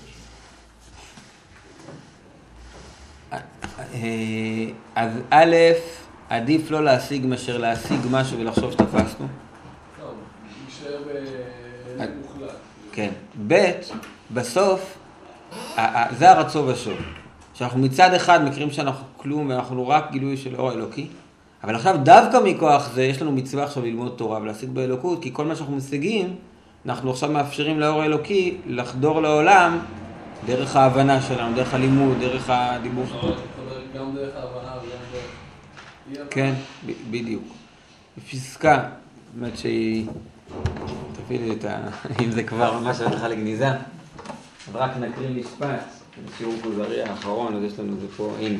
אז א', עדיף לא להשיג מאשר להשיג משהו ולחשוב שתפסנו. טוב, נשאר במוחלט. כן. ב', בסוף, זה הרצו ושוב. שאנחנו מצד אחד מכירים שאנחנו כלום ואנחנו רק גילוי של אור האלוקי, אבל עכשיו דווקא מכוח זה יש לנו מצווה עכשיו ללמוד תורה ולהשיג באלוקות, כי כל מה שאנחנו משיגים, אנחנו עכשיו מאפשרים לאור האלוקי לחדור לעולם דרך ההבנה שלנו, דרך הלימוד, דרך הדיבור שלנו. גם דרך ההבנה וגם דרך... כן, בדיוק. פסקה, זאת אומרת שהיא... תפילי את ה... אם זה כבר ממש הלכה לגניזה. אז רק נקריא משפט, שיעור כוזרי האחרון, אז יש לנו זה פה, הנה.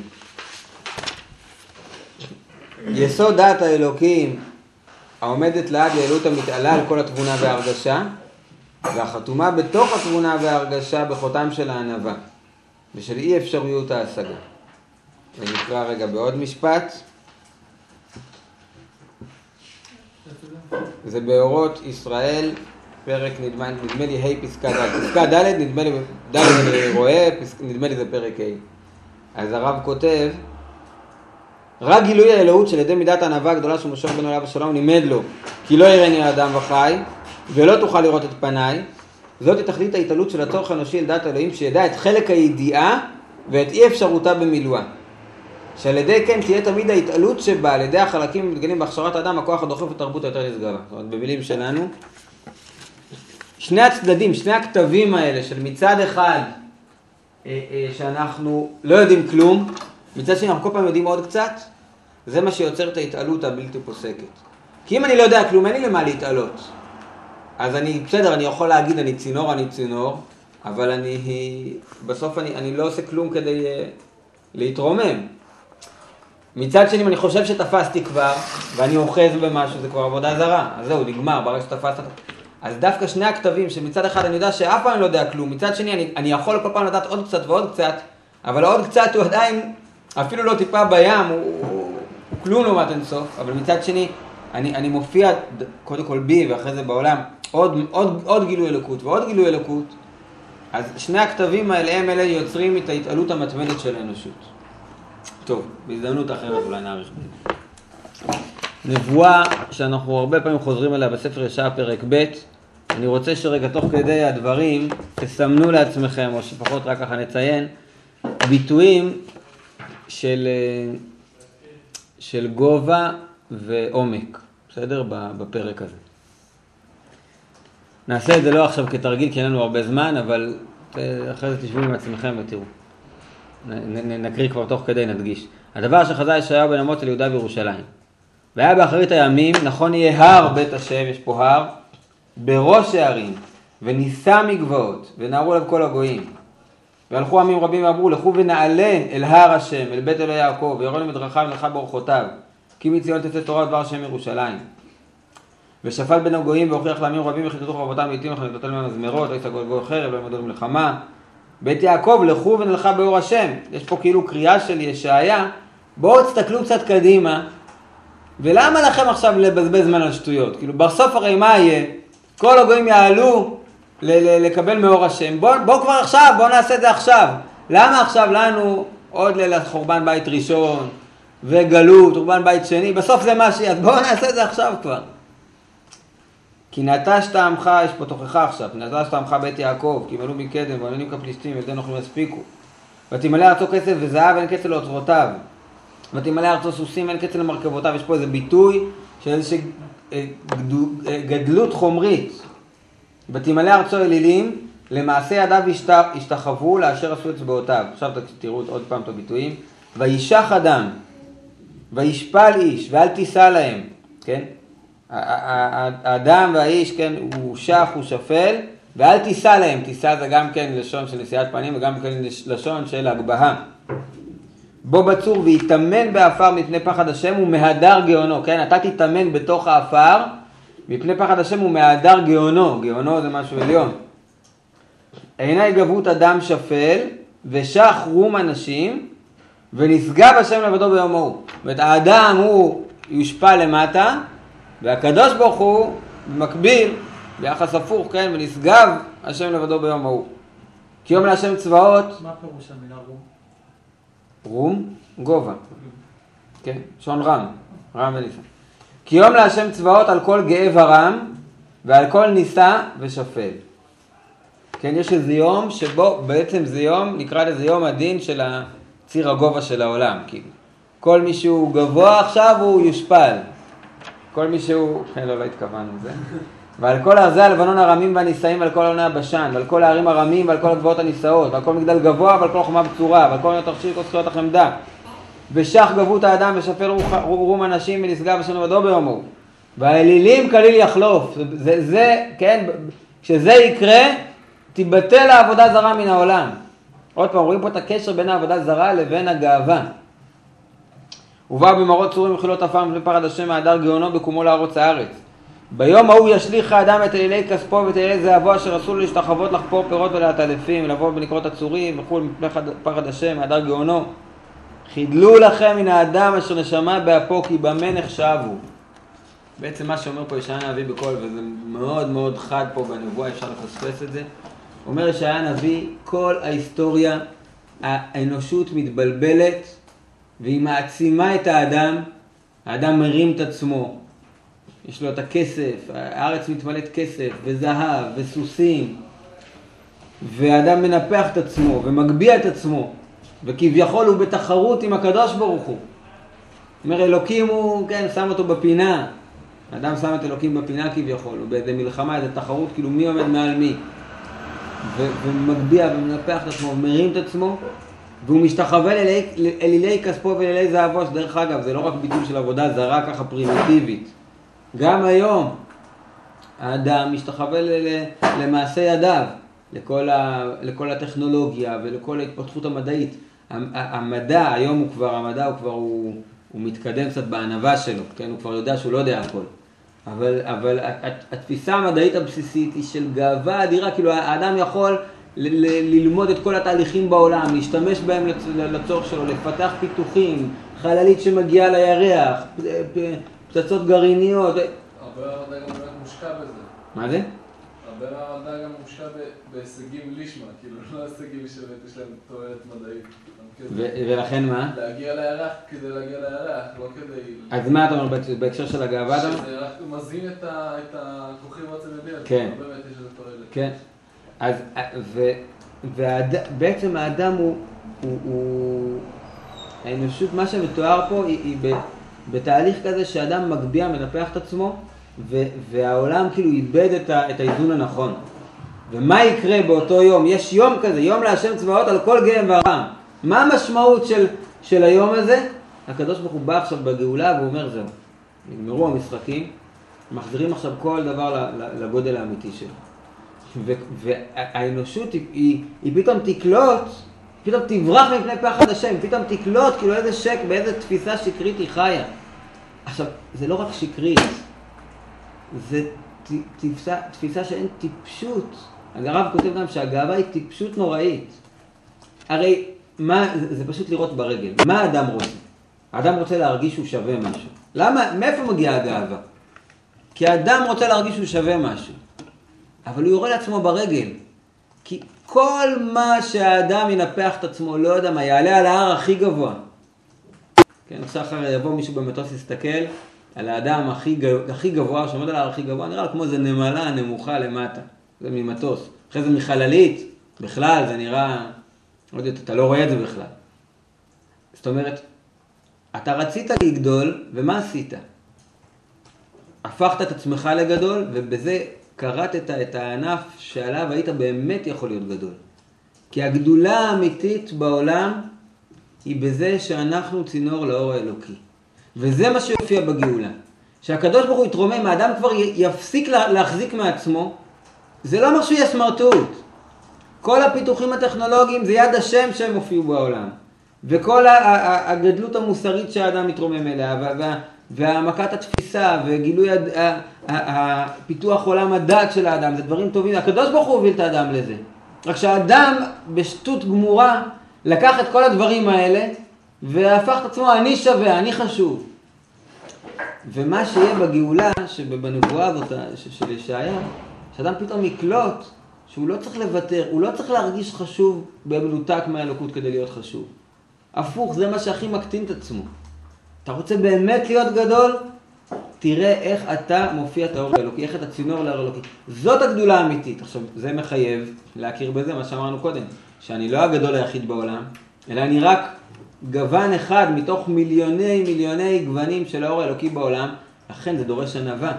יסוד דעת האלוקים העומדת לעד יעלות המתעלה על כל התבונה וההרגשה, והחתומה בתוך התבונה וההרגשה בחותם של הענווה, ושל אי אפשריות ההשגה. ונקרא רגע בעוד משפט. זה באורות ישראל, פרק נדמה, נדמה לי ה' פסקה ד'. פסקה ד' נדמה לי, ד' אני רואה, נדמה לי זה פרק ה'. אז הרב כותב, רק גילוי האלוהות של ידי מידת הענווה הגדולה של משה רבנו עליו השלום לימד לו, כי לא יראני האדם וחי, ולא תוכל לראות את פניי. זאת היא תכלית ההתעלות של הצורך האנושי לדעת אלוהים, שידע את חלק הידיעה ואת אי אפשרותה במילואה. שעל ידי כן תהיה תמיד ההתעלות שבה, על ידי החלקים המתגלים בהכשרת האדם, הכוח הדוחף לתרבות היותר נשגבה. זאת אומרת, במילים שלנו, שני הצדדים, שני הכתבים האלה של מצד אחד, אה, אה, שאנחנו לא יודעים כלום, מצד שני אנחנו כל פעם יודעים עוד קצת, זה מה שיוצר את ההתעלות הבלתי פוסקת. כי אם אני לא יודע כלום, אין לי למה להתעלות. אז אני, בסדר, אני יכול להגיד, אני צינור, אני צינור, אבל אני, בסוף אני, אני לא עושה כלום כדי uh, להתרומם. מצד שני, אם אני חושב שתפסתי כבר, ואני אוחז במשהו, זה כבר עבודה זרה. אז זהו, נגמר, ברגע שתפסת. אז דווקא שני הכתבים, שמצד אחד אני יודע שאף פעם אני לא יודע כלום, מצד שני אני, אני יכול כל פעם לדעת עוד קצת ועוד קצת, אבל עוד קצת הוא עדיין, אפילו לא טיפה בים, הוא, הוא, הוא כלום לעומת אינסוף, אבל מצד שני, אני, אני מופיע קודם כל בי ואחרי זה בעולם, עוד, עוד, עוד גילוי אלוקות ועוד גילוי אלוקות, אז שני הכתבים האלה הם אלה יוצרים את ההתעלות המתמדת של האנושות. טוב, בהזדמנות אחרת אולי נעריך בזה. נבואה שאנחנו הרבה פעמים חוזרים עליה בספר ישעיה פרק ב', אני רוצה שרגע תוך כדי הדברים תסמנו לעצמכם, או שפחות רק ככה נציין, ביטויים של, של גובה ועומק, בסדר? בפרק הזה. נעשה את זה לא עכשיו כתרגיל, כי אין לנו הרבה זמן, אבל אחרי זה תשבו עם עצמכם ותראו. נקריא כבר תוך כדי, נדגיש. הדבר שחזה ישעיה בן אמוץ אל יהודה וירושלים. והיה באחרית הימים, נכון יהיה הר בית השם, יש פה הר, בראש הערים, ונישא מגבעות, ונערו עליו כל הגויים. והלכו עמים רבים ואמרו, לכו ונעלה אל הר השם, אל בית אלוהי יעקב, וירון למדרכיו ולכה באורחותיו, כי מציון תצא תורה ודבר השם ירושלים. ושפט בין הגויים והוכיח לעמים רבים וכיתתו חרבותם לעתים וכנתתו להם מזמרות, לא יסגרו גוי חרב, לא יעמדו למלחמה. בית יעקב, לכו ונלכה באור השם. יש פה כאילו קריאה של ישעיה, בואו תסתכלו קצת קדימה, ולמה לכם עכשיו לבזבז זמן על שטויות? כאילו בסוף הרי מה יהיה? כל הגויים יעלו לקבל מאור השם. בואו בוא כבר עכשיו, בואו נעשה את זה עכשיו. למה עכשיו לנו עוד לחורבן בית ראשון וגלות, חורבן בית שני? בסוף זה מה שיהיה, אז בואו נעשה את זה עכשיו כבר. כי נטשת עמך, יש פה תוכחה עכשיו, נטשת עמך בית יעקב, כי מלאו מקדם ועננים כפלישתים, ילדי נוכלים יספיקו. ותמלא ארצו כסף וזהב, אין קצל לאוצרותיו. ותמלא ארצו סוסים, אין קצל למרכבותיו. יש פה איזה ביטוי של איזושהי גדלות חומרית. ותמלא ארצו אלילים, למעשה ידיו השתחוו לאשר עשו אצבעותיו. עכשיו תראו עוד פעם את הביטויים. וישח אדם, וישפל איש, ואל תישא להם, כן? האדם והאיש, כן, הוא שח, הוא שפל, ואל תישא להם. תישא זה גם כן לשון של נשיאת פנים, וגם כן לשון של הגבהה. בו בצור ויתאמן באפר מפני פחד השם ומהדר גאונו, כן? אתה תתאמן בתוך האפר מפני פחד השם ומהדר גאונו. גאונו זה משהו עליון. עיני גבות אדם שפל ושח רום אנשים ונשגב השם לבדו ביום ההוא. ואת האדם הוא יושפע למטה, והקדוש ברוך הוא במקביל, ביחס הפוך, כן, ונשגב השם לבדו ביום ההוא. כי יום להשם צבאות. מה פירוש המילה רום? רום, גובה. כן, שון רם, רם וניסה. כי יום להשם צבאות על כל גאה ורם, ועל כל ניסה ושפל. כן, יש איזה יום שבו, בעצם זה יום, נקרא לזה יום הדין של ציר הגובה של העולם. כאילו, כל מי שהוא גבוה עכשיו הוא יושפל. כל מי שהוא, כן, לא, לא התכוונו לזה. ועל כל ארזי הלבנון הרמים והנישאים ועל כל עוני הבשן, ועל כל הערים הרמים ועל כל הגבעות הנישאות, ועל כל מגדל גבוה ועל כל חומה בצורה, ועל כל עוני תכשיר כל זכויות החמדה. ושח גבות האדם ושפל רום אנשים ונשגב השם לבדו ביום ההוא. והאלילים כליל יחלוף. זה, זה, כן, כשזה יקרה, תיבטל העבודה זרה מן העולם. עוד פעם, רואים פה את הקשר בין העבודה זרה לבין הגאווה. ובא במראות צורים וחילות עפר מפני פחד השם מהדר גאונו בקומו לארוץ הארץ. ביום ההוא ישליך האדם את אלילי כספו ואת אלילי זהבו אשר אסור להשתחוות לחפור פירות ולעטלפים, לבוא בנקרות הצורים וכו' מפני פחד השם מהדר גאונו. חידלו לכם מן האדם אשר נשמה באפו כי במה נחשבו. בעצם מה שאומר פה ישעיה הנביא בקול, וזה מאוד מאוד חד פה בנבואה, אפשר לפספס את זה. אומר ישעיה הנביא, כל ההיסטוריה, האנושות מתבלבלת, והיא מעצימה את האדם, האדם מרים את עצמו, יש לו את הכסף, הארץ מתמלאת כסף וזהב וסוסים, והאדם מנפח את עצמו ומגביע את עצמו, וכביכול הוא בתחרות עם הקדוש ברוך הוא. אומר אלוקים הוא, כן, שם אותו בפינה, האדם שם את אלוקים בפינה כביכול, הוא באיזה מלחמה, איזה תחרות, כאילו מי עומד מעל מי, ו- ומגביע ומנפח את עצמו ומרים את עצמו, והוא משתחווה אל אלילי כספו ואלילי זהבו, שדרך אגב זה לא רק ביטוי של עבודה זרה ככה פרימיטיבית. גם היום האדם משתחווה למעשה ידיו, לכל, ה, לכל הטכנולוגיה ולכל ההתפתחות המדעית. המדע, היום הוא כבר, המדע הוא כבר, הוא, הוא מתקדם קצת בענווה שלו, כן? הוא כבר יודע שהוא לא יודע הכל. אבל, אבל התפיסה המדעית הבסיסית היא של גאווה אדירה, כאילו האדם יכול ל- ל- ללמוד את כל התהליכים בעולם, להשתמש בהם לצורך שלו, לפתח פיתוחים, חללית שמגיעה לירח, פצצות גרעיניות. הרבה מהמדע גם באמת מושקע בזה. מה זה? הרבה מהמדע גם מושקע בהישגים לישמה, כאילו לא הישגים שבאמת יש להם תועלת מדעית. ולכן מה? להגיע לירח כדי להגיע לירח, לא כדי... אז מה אתה אומר בהקשר של הגאווה? שזה רק מזין את הכוחים עצם ידיעה, כן. לא באמת יש לזה תועלת. כן. אז, ובעצם האדם הוא, הוא, הוא, האנושות, מה שמתואר פה היא, היא בתהליך כזה שאדם מגביע, מנפח את עצמו, ו, והעולם כאילו איבד את, ה, את האיזון הנכון. ומה יקרה באותו יום? יש יום כזה, יום להשם צבאות על כל גאם ורם. מה המשמעות של, של היום הזה? הקדוש ברוך הוא בא עכשיו בגאולה והוא אומר זהו. נגמרו המשחקים, מחזירים עכשיו כל דבר לגודל האמיתי שלו. והאנושות היא, היא, היא פתאום תקלוט, פתאום תברח מפני פחד השם, פתאום תקלוט כאילו איזה שק, באיזה תפיסה שקרית היא חיה. עכשיו, זה לא רק שקרית, זה תפיסה, תפיסה שאין טיפשות. הרב כותב גם שהגאווה היא טיפשות נוראית. הרי מה, זה פשוט לראות ברגל. מה האדם רוצה? האדם רוצה להרגיש שהוא שווה משהו. למה? מאיפה מגיעה הגאווה? כי האדם רוצה להרגיש שהוא שווה משהו. אבל הוא יורה לעצמו ברגל. כי כל מה שהאדם ינפח את עצמו, לא יודע מה, יעלה על ההר הכי גבוה. כן, עכשיו אחר יבוא מישהו במטוס יסתכל על האדם הכי, הכי גבוה, שעומד על ההר הכי גבוה, נראה כמו איזה נמלה נמוכה למטה. זה ממטוס. אחרי זה מחללית, בכלל זה נראה, לא יודע, אתה לא רואה את זה בכלל. זאת אומרת, אתה רצית לגדול, ומה עשית? הפכת את עצמך לגדול, ובזה קראת את הענף שעליו היית באמת יכול להיות גדול. כי הגדולה האמיתית בעולם היא בזה שאנחנו צינור לאור האלוקי. וזה מה שיופיע בגאולה. שהקדוש ברוך הוא יתרומם, האדם כבר יפסיק להחזיק מעצמו, זה לא אומר שהוא יהיה סמרטוט. כל הפיתוחים הטכנולוגיים זה יד השם שהם הופיעו בעולם. וכל הגדלות המוסרית שהאדם מתרומם אליה, והעמקת התפיסה, וגילוי הפיתוח עולם הדת של האדם, זה דברים טובים. הקדוש ברוך הוא הוביל את האדם לזה. רק שהאדם בשטות גמורה לקח את כל הדברים האלה, והפך את עצמו, אני שווה, אני חשוב. ומה שיהיה בגאולה, שבנבואה הזאת של ישעיה, שאדם פתאום יקלוט, שהוא לא צריך לוותר, הוא לא צריך להרגיש חשוב במנותק מהאלוקות כדי להיות חשוב. הפוך, זה מה שהכי מקטין את עצמו. אתה רוצה באמת להיות גדול? תראה איך אתה מופיע את האור האלוקי, איך אתה צינור לאור האלוקי. זאת הגדולה האמיתית. עכשיו, זה מחייב להכיר בזה, מה שאמרנו קודם, שאני לא הגדול היחיד בעולם, אלא אני רק גוון אחד מתוך מיליוני מיליוני גוונים של האור האלוקי בעולם, לכן זה דורש ענווה.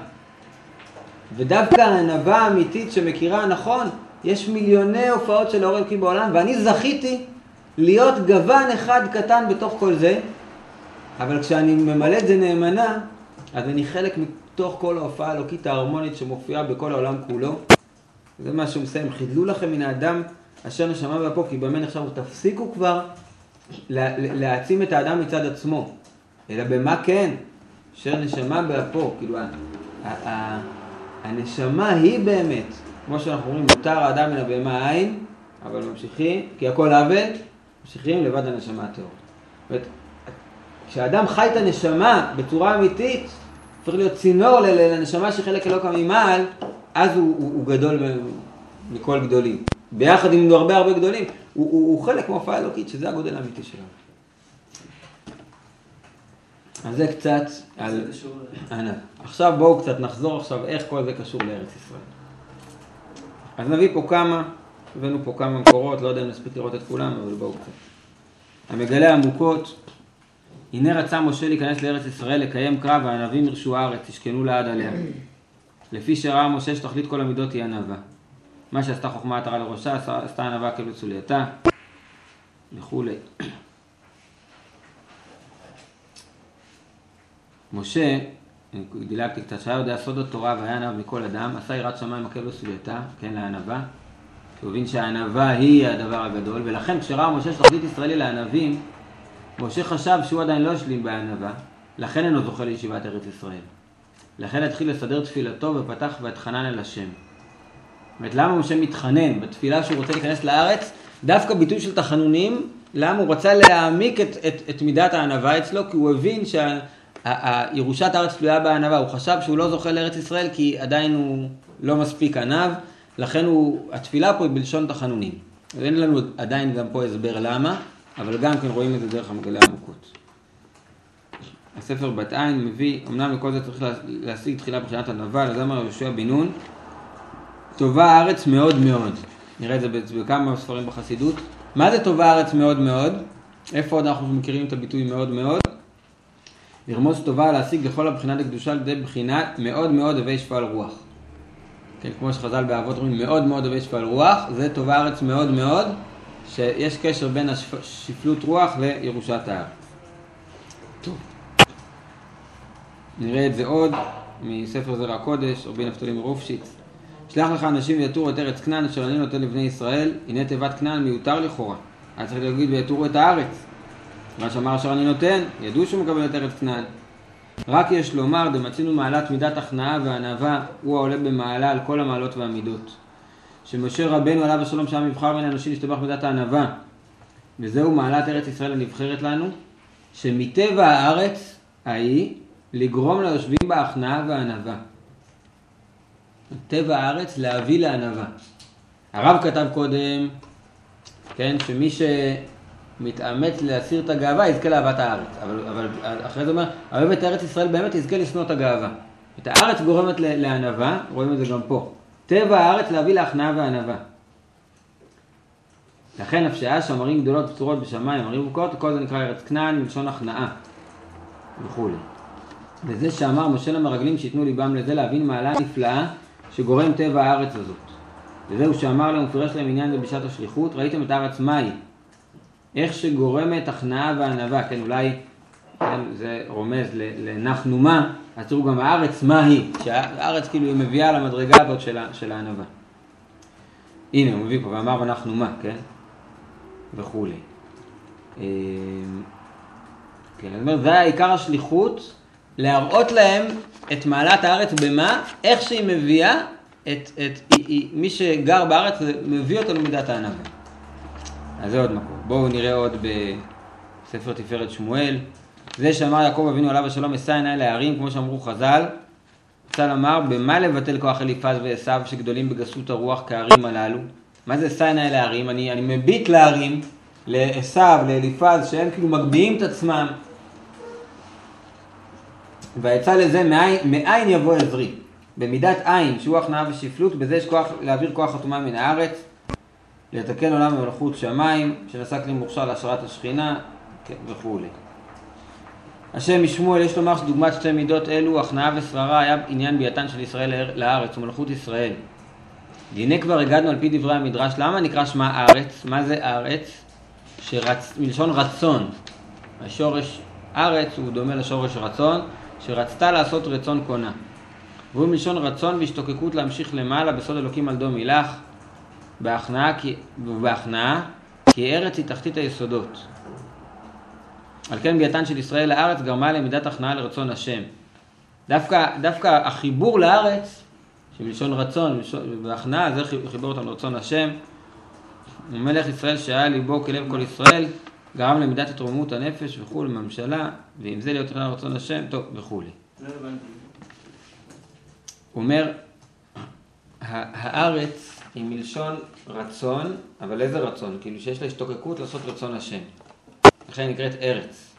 ודווקא הענווה האמיתית שמכירה, נכון, יש מיליוני הופעות של האור האלוקי בעולם, ואני זכיתי להיות גוון אחד קטן בתוך כל זה, אבל כשאני ממלא את זה נאמנה, אז אני חלק מתוך כל ההופעה האלוקית ההרמונית שמופיעה בכל העולם כולו. זה מה שהוא מסיים, חידלו לכם מן האדם אשר נשמה באפו, כי באמת עכשיו תפסיקו כבר להעצים את האדם מצד עצמו, אלא במה כן? אשר נשמה באפו, כאילו הנשמה היא באמת, כמו שאנחנו אומרים, מותר האדם מן הבהמה עין, אבל ממשיכים, כי הכל עוול, ממשיכים לבד הנשמה הטהור. זאת אומרת, כשאדם חי את הנשמה בצורה אמיתית, צריך להיות צינור לנשמה שחלק אלוקה ממעל, אז הוא, הוא, הוא גדול מכל גדולים. ביחד עם הרבה הרבה גדולים, הוא, הוא, הוא חלק מההופעה האלוקית, שזה הגודל האמיתי שלנו. אז זה קצת על ענב. עכשיו בואו קצת נחזור עכשיו איך כל זה קשור לארץ ישראל. אז נביא פה כמה, הבאנו פה כמה מקורות, לא יודע אם נספיק לראות את כולם, אבל בואו קצת. המגלה עמוקות, הנה רצה משה להיכנס לארץ ישראל, לקיים קרב, והענבים ירשו הארץ, תשכנו לעד עליה. לפי שראה משה שתכלית כל המידות היא ענווה. מה שעשתה חוכמה עטרה לראשה, עשתה ענווה כאילו צולייתה, וכו'. משה, דילגתי קצת, שהיה יודע סוד התורה והיה ענב מכל אדם, עשה יראת שמיים מקל וסולייתה, כן, לענווה. הוא הבין שהענווה היא הדבר הגדול, ולכן כשראה משה שתכלית ישראלי לענבים, משה חשב שהוא עדיין לא השלים בענווה, לכן אינו זוכה לישיבת ארץ ישראל. לכן התחיל לסדר תפילתו ופתח והתחנן אל השם. זאת אומרת, למה משה מתחנן בתפילה שהוא רוצה להיכנס לארץ? דווקא ביטוי של תחנונים, למה הוא רצה להעמיק את, את, את מידת הענווה אצלו, כי הוא הבין שהירושת הארץ תלויה בענווה. הוא חשב שהוא לא זוכה לארץ ישראל כי עדיין הוא לא מספיק ענב, לכן הוא, התפילה פה היא בלשון תחנונים. אין לנו עדיין גם פה הסבר למה, אבל גם כן רואים את זה דרך המגלה העמוקות. הספר בת עין מביא, אמנם מכל זה צריך להשיג תחילה בחינת ענווה, אז אמר יהושע בן נון, טובה הארץ מאוד מאוד. נראה את זה בכמה ספרים בחסידות. מה זה טובה הארץ מאוד מאוד? איפה עוד אנחנו מכירים את הביטוי מאוד מאוד? לרמוז טובה להשיג לכל הבחינה לקדושה לידי בחינת מאוד מאוד הווי שפל רוח. כן, כמו שחז"ל באבות אומרים, מאוד מאוד הווי שפל רוח, זה טובה הארץ מאוד מאוד, שיש קשר בין השפלות רוח לירושת הארץ. טוב. נראה את זה עוד מספר זרע הקודש, רבי נפתלי מרופשיץ. שלח לך אנשים ויתורו את ארץ כנען אשר אני נותן לבני ישראל, הנה תיבת כנען מיותר לכאורה. היה צריך להגיד ויתורו את הארץ. מה שאמר אשר אני נותן, ידעו שהוא מקבל את ארץ כנען. רק יש לומר, דמצינו מעלת מידת הכנעה וענווה, הוא העולה במעלה על כל המעלות והמידות. שמשה רבנו עליו השלום שם מבחר בין האנשים להשתבח מידת הענווה. וזהו מעלת ארץ ישראל הנבחרת לנו, שמטבע הארץ ההיא לגרום ליושבים בהכנעה והענווה. טבע הארץ להביא לענווה. הרב כתב קודם, כן, שמי שמתאמץ להסיר את הגאווה יזכה לאהבת הארץ. אבל, אבל אחרי זה אומר, אוהב את ארץ ישראל באמת יזכה לשנוא את הגאווה. את הארץ גורמת לענווה, רואים את זה גם פה. טבע הארץ להביא להכנעה והענווה. לכן אף שהיה שמרים גדולות בצורות בשמיים, ערים בוקות, כל זה נקרא ארץ כנען מלשון הכנעה וכו'. וזה שאמר משה למרגלים שיתנו ליבם לזה להבין מעלה נפלאה שגורם טבע הארץ הזאת. וזהו שאמר להם ופירש להם עניין בשעת השליחות, ראיתם את הארץ מהי? איך שגורמת הכנעה וענווה, כן, אולי כן, זה רומז לנחנו מה, אז תראו גם הארץ מהי, שהארץ כאילו היא מביאה למדרגה הזאת של, של הענווה. הנה, הוא מביא פה ואמר ואנחנו מה, כן? וכו'. כן, זאת אומרת, זה העיקר השליחות, להראות להם את מעלת הארץ במה, איך שהיא מביאה, את, את, היא, היא, מי שגר בארץ מביא אותו למידת הענווה. אז זה עוד מקום. בואו נראה עוד בספר תפארת שמואל. זה שאמר יעקב אבינו עליו השלום, אשא עיני להרים, כמו שאמרו חז"ל. חז"ל אמר, במה לבטל כוח אליפז ועשיו שגדולים בגסות הרוח כהרים הללו? מה זה אשא עיני להרים? אני, אני מביט להרים, לעשיו, לאליפז, שהם כאילו מגביהים את עצמם. והיצא לזה מאין, מאין יבוא עזרי. במידת עין, שהוא הכנעה ושפלות, בזה יש כוח, להעביר כוח הטומאה מן הארץ, לתקן עולם במלכות שמיים, שנעשה כלי מוכשר להשראת השכינה, וכו'. השם משמואל יש לומר שדוגמת שתי מידות אלו, הכנעה ושררה, היה עניין ביאתן של ישראל לארץ ומלכות ישראל. והנה כבר הגענו על פי דברי המדרש, למה נקרא שמה ארץ? מה זה ארץ? שרצ... מלשון רצון. השורש ארץ הוא דומה לשורש רצון, שרצתה לעשות רצון קונה. והוא מלשון רצון והשתוקקות להמשיך למעלה בסוד אלוקים על דום מילך, בהכנעה כי, בהכנעה, כי ארץ היא תחתית היסודות. על כן ביאתן של ישראל לארץ גרמה למידת הכנעה לרצון השם. דווקא, דווקא החיבור לארץ, שמלשון רצון והכנעה, זה חיבור אותם לרצון השם. ומלך ישראל שהיה ליבו כלב כל ישראל, גרם למידת התרוממות הנפש וכו' לממשלה, ועם זה להיות הכנעה לרצון השם, טוב וכו'. לא הבנתי. הוא אומר, הארץ היא מלשון רצון, אבל איזה רצון? כאילו שיש לה השתוקקות לעשות רצון השם. לכן היא נקראת ארץ.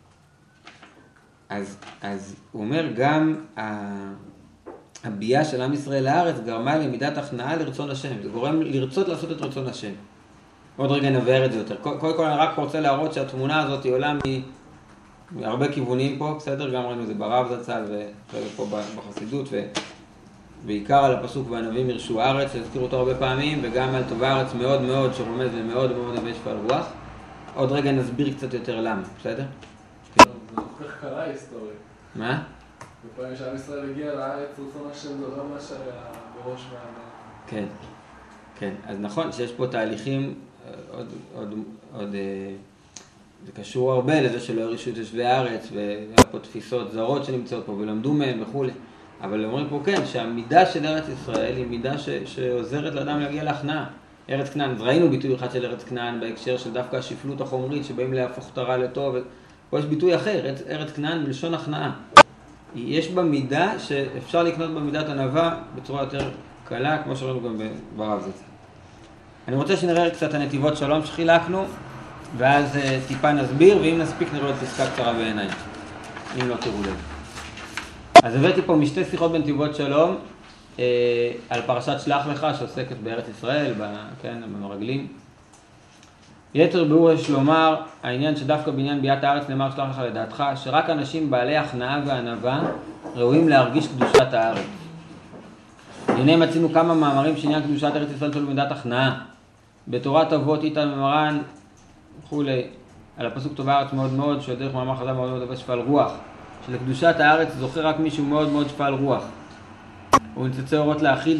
אז, אז הוא אומר, גם הביאה של עם ישראל לארץ גרמה למידת הכנעה לרצון השם. זה גורם לרצות לעשות את רצון השם. עוד רגע נבהר את זה יותר. קודם כל אני רק רוצה להראות שהתמונה הזאת היא עולה מהרבה כיוונים פה, בסדר? גם ראינו את זה ברב זצ"ל וחלק פה בחסידות, ובעיקר על הפסוק והנביאים ירשו הארץ, שהזכירו אותו הרבה פעמים, וגם על טוב הארץ מאוד מאוד שרומז ומאוד מאוד נווה שפל רוח. עוד רגע נסביר קצת יותר למה, בסדר? זה כל כך קרה היסטורית. מה? בפעמים שעם ישראל הגיע לארץ, רצון השם זה לא מה שהיה בראש מהאמן. כן, כן. אז נכון שיש פה תהליכים, עוד, עוד, עוד, זה קשור הרבה לזה שלא הרישו את יושבי הארץ, והיה פה תפיסות זרות שנמצאות פה ולמדו מהם וכו'. אבל אומרים פה כן, שהמידה של ארץ ישראל היא מידה ש, שעוזרת לאדם להגיע להכנעה. ארץ כנען, ראינו ביטוי אחד של ארץ כנען בהקשר של דווקא השפלות החומרית שבאים להפוך את הרע לטוב, פה יש ביטוי אחר, ארץ, ארץ כנען בלשון הכנעה. יש בה מידה שאפשר לקנות במידת ענווה בצורה יותר קלה, כמו שראינו גם ברב זצ"ל. אני רוצה שנראה קצת הנתיבות שלום שחילקנו, ואז uh, טיפה נסביר, ואם נספיק נראה את פסקה קצרה בעיניים, אם לא תראו לב. אז הבאתי פה משתי שיחות בנתיבות שלום, uh, על פרשת שלח לך שעוסקת בארץ ישראל, ב, כן, במרגלים. יתר ביאור יש לומר, העניין שדווקא בעניין ביאת הארץ נאמר שלח לך לדעתך, שרק אנשים בעלי הכנעה וענווה ראויים להרגיש קדושת הארץ. הנה מצינו כמה מאמרים שעניין קדושת ארץ ישראל של מידת הכנעה. בתורת אבות איתן ממרן וכולי, על הפסוק טוב הארץ מאוד מאוד, שדרך מאמר חז"ל מאוד מאוד שפל רוח, שלקדושת הארץ זוכה רק מישהו מאוד מאוד שפל רוח. הוא נצצה אורות לאחידה,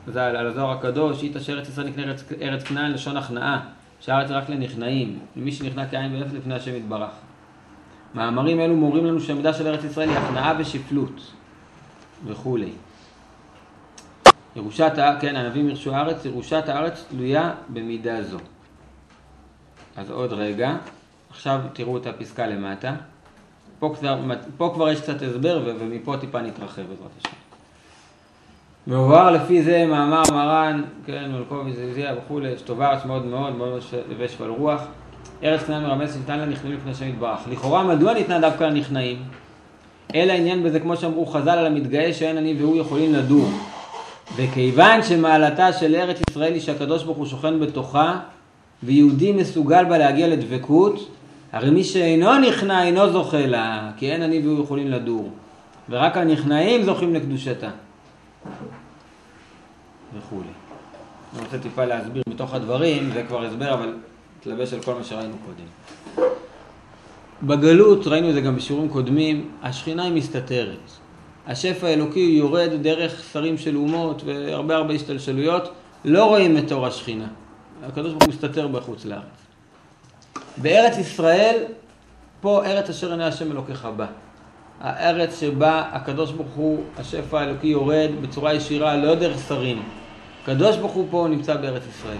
זה על הזוהר הקדוש, שהיא תשאר ארץ ישראל נקנה ארץ, ארץ כנען לשון הכנעה, שהארץ רק לנכנעים, למי שנכנע כעין ואפס לפני השם יתברך. מאמרים אלו מורים לנו שהמידה של ארץ ישראל היא הכנעה ושפלות וכו'. ירושת, כן, הנביאים ירשו הארץ, ירושת הארץ תלויה במידה זו. אז עוד רגע, עכשיו תראו את הפסקה למטה. פה כבר, פה כבר יש קצת הסבר ומפה טיפה נתרחב בעזרת השם. מעובר לפי זה מאמר מרן, כן, מלכוביץ' זיזיה וכו', שטוב הארץ מאוד מאוד, מאוד ושפל רוח. ארץ כנען מרמז שניתן לנכנעים לפני השם יתברך. לכאורה מדוע ניתנה דווקא לנכנעים? אלא העניין בזה כמו שאמרו חז"ל על המתגאה שאין אני והוא יכולים לדור. וכיוון שמעלתה של ארץ ישראל היא שהקדוש ברוך הוא שוכן בתוכה, ויהודי מסוגל בה להגיע לדבקות, הרי מי שאינו נכנע אינו זוכה לה, כי אין אני והוא יכולים לדור. ורק הנכנעים זוכים לקדושתה. וכו'. אני רוצה טיפה להסביר מתוך הדברים, זה כבר הסבר, אבל תלבש על כל מה שראינו קודם. בגלות, ראינו את זה גם בשיעורים קודמים, השכינה היא מסתתרת. השפע האלוקי יורד דרך שרים של אומות והרבה הרבה השתלשלויות, לא רואים את אור השכינה. הקדוש ברוך הוא מסתתר בחוץ לארץ. בארץ ישראל, פה ארץ אשר עיני השם אלוקיך בה. הארץ שבה הקדוש ברוך הוא, השפע האלוקי יורד בצורה ישירה, לא דרך שרים. הקדוש ברוך הוא פה נמצא בארץ ישראל.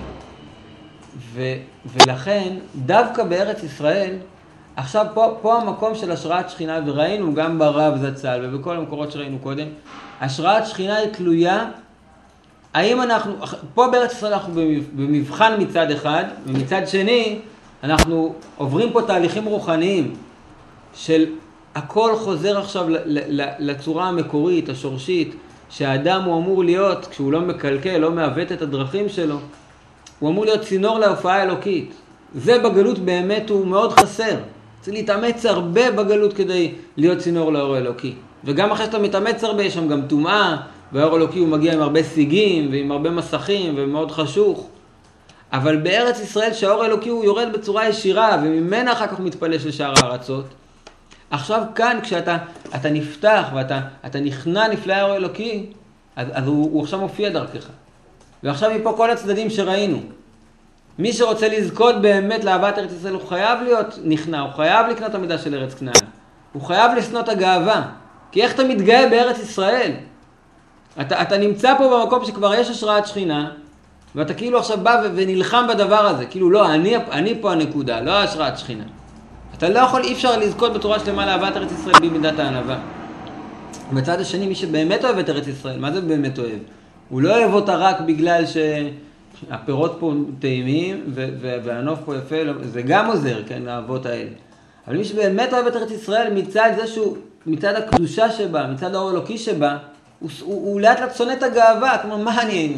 ו, ולכן, דווקא בארץ ישראל, עכשיו פה, פה המקום של השראת שכינה, וראינו גם ברב זצ"ל ובכל המקורות שראינו קודם, השראת שכינה היא תלויה, האם אנחנו, פה בארץ ישראל אנחנו במבחן מצד אחד, ומצד שני, אנחנו עוברים פה תהליכים רוחניים, של הכל חוזר עכשיו לצורה המקורית, השורשית, שהאדם הוא אמור להיות, כשהוא לא מקלקל, לא מעוות את הדרכים שלו, הוא אמור להיות צינור להופעה האלוקית. זה בגלות באמת הוא מאוד חסר. צריך להתאמץ הרבה בגלות כדי להיות צינור לאור האלוקי. וגם אחרי שאתה מתאמץ הרבה, יש שם גם טומאה, והאור האלוקי הוא מגיע עם הרבה סיגים ועם הרבה מסכים ומאוד חשוך. אבל בארץ ישראל שהאור האלוקי הוא יורד בצורה ישירה, וממנה אחר כך מתפלש לשאר הארצות. עכשיו כאן כשאתה אתה נפתח ואתה אתה נכנע נפלא האור האלוקי, אז, אז הוא, הוא עכשיו מופיע דרכך. ועכשיו מפה כל הצדדים שראינו. מי שרוצה לזכות באמת לאהבת ארץ ישראל, הוא חייב להיות נכנע, הוא חייב לקנות את המידה של ארץ כנען. הוא חייב לשנוא את הגאווה. כי איך אתה מתגאה בארץ ישראל? אתה, אתה נמצא פה במקום שכבר יש השראת שכינה, ואתה כאילו עכשיו בא ונלחם בדבר הזה. כאילו לא, אני, אני פה הנקודה, לא השראת שכינה. אתה לא יכול, אי אפשר לזכות בתורה שלמה לאהבת ארץ ישראל בלי מידת הענווה. בצד השני, מי שבאמת אוהב את ארץ ישראל, מה זה באמת אוהב? הוא לא אוהב אותה רק בגלל שהפירות פה טעימים והנוף פה יפה, זה גם עוזר, כן, האהבות האלה. אבל מי שבאמת אוהב את ארץ ישראל, מצד זה שהוא, מצד הקדושה שבה, מצד האור אלוקי שבה, הוא, הוא, הוא לאט לאט שונא את הגאווה, כמו מה אני,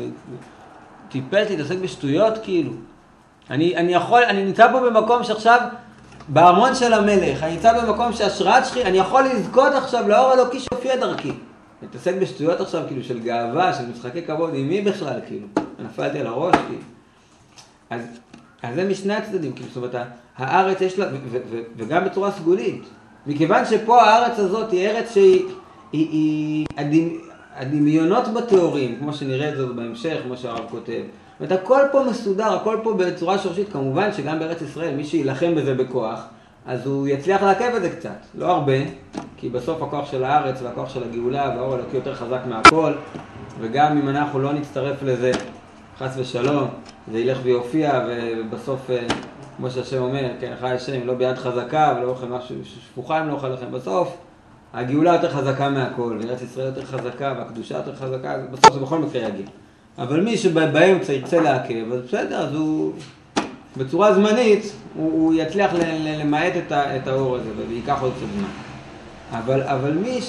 טיפלתי, תעסק בשטויות כאילו. אני, אני יכול, אני נמצא פה במקום שעכשיו, בארמון של המלך, אני נמצא במקום שהשראת שכינה, אני יכול לזכות עכשיו לאור אלוקי שהופיע דרכי. מתעסק בשטויות עכשיו, כאילו, של גאווה, של משחקי כבוד, עם מי בכלל, כאילו? נפלתי על הראש, כאילו. אז, אז זה משני הצדדים, כאילו, זאת אומרת, הארץ יש לה, ו- ו- ו- וגם בצורה סגולית. מכיוון שפה הארץ הזאת היא ארץ שהיא, היא, היא, הדמ, הדמיונות בתיאורים, כמו שנראה את זה בהמשך, כמו שהרב כותב. זאת אומרת, הכל פה מסודר, הכל פה בצורה שורשית, כמובן שגם בארץ ישראל, מי שילחם בזה בכוח, אז הוא יצליח לעכב את זה קצת, לא הרבה, כי בסוף הכוח של הארץ והכוח של הגאולה והאור האלוקי יותר חזק מהכל, וגם אם אנחנו לא נצטרף לזה, חס ושלום, זה ילך ויופיע, ובסוף, כמו שהשם אומר, כן, חי השם, לא ביד חזקה ולא אוכל משהו שפוכה אם לא אוכל לכם, בסוף הגאולה יותר חזקה מהכל, וארץ ישראל יותר חזקה והקדושה יותר חזקה, בסוף זה בכל מקרה יגיע. אבל מי שבאמצע ירצה לעכב, אז בסדר, אז הוא בצורה זמנית, הוא, הוא יצליח למעט את, את האור הזה, ויקח עוד קצת זמן. אבל, אבל מי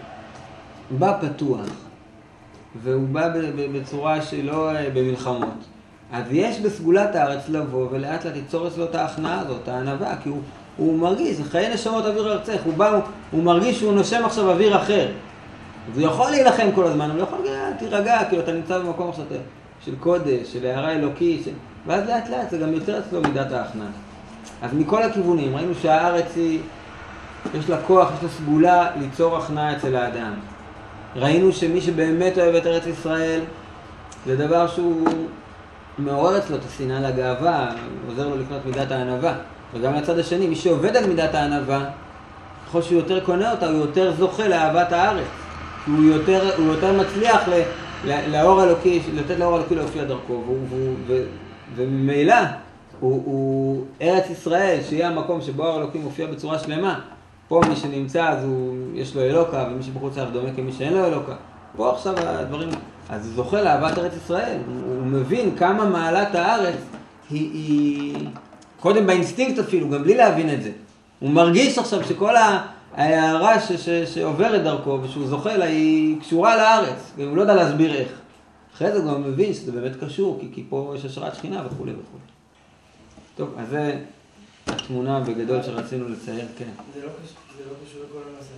שבא פתוח, והוא בא בצורה שלא במלחמות, אז יש בסגולת הארץ לבוא ולאט לאט ליצור אצלו את ההכנעה הזאת, הענווה, כי הוא, הוא מרגיש, חיי נשמות אוויר ארצך, הוא בא, הוא, הוא מרגיש שהוא נושם עכשיו אוויר אחר. אז הוא יכול להילחם כל הזמן, הוא לא יכול, תירגע, כאילו אתה נמצא במקום שאתה, של קודש, של הערה אלוקית, של... ואז לאט לאט זה גם יותר אצלו מידת ההכנעה. אז מכל הכיוונים, ראינו שהארץ היא, יש לה כוח, יש לה סגולה ליצור הכנעה אצל האדם. ראינו שמי שבאמת אוהב את ארץ ישראל, זה דבר שהוא מעורר אצלו את השנאה לגאווה, עוזר לו לקנות מידת הענווה. וגם לצד השני, מי שעובד על מידת הענווה, ככל שהוא יותר קונה אותה, הוא יותר זוכה לאהבת הארץ. הוא יותר, הוא יותר מצליח ל, ל, לאור אלוקי, לתת לאור אלוקי להופיע דרכו. והוא, והוא, ו, וממילא, הוא, הוא ארץ ישראל, שיהיה המקום שבו האור אלוקי מופיע בצורה שלמה. פה מי שנמצא, אז הוא, יש לו אלוקה, ומי שבחוץ לארץ דומה כמי שאין לו אלוקה. פה עכשיו הדברים, אז הוא זוכה לאהבת ארץ ישראל. הוא, הוא מבין כמה מעלת הארץ היא, היא... קודם באינסטינקט אפילו, גם בלי להבין את זה. הוא מרגיש עכשיו שכל ההערה ש- ש- שעוברת דרכו ושהוא זוכה לה היא קשורה לארץ, והוא לא יודע להסביר איך. אחרי זה הוא גם מבין שזה באמת קשור, כי, כי פה יש השראת שכינה וכו' וכו'. טוב, אז זה התמונה בגדול שרצינו לצייר, כן. זה לא קשור, זה לא קשור לכל הנושא,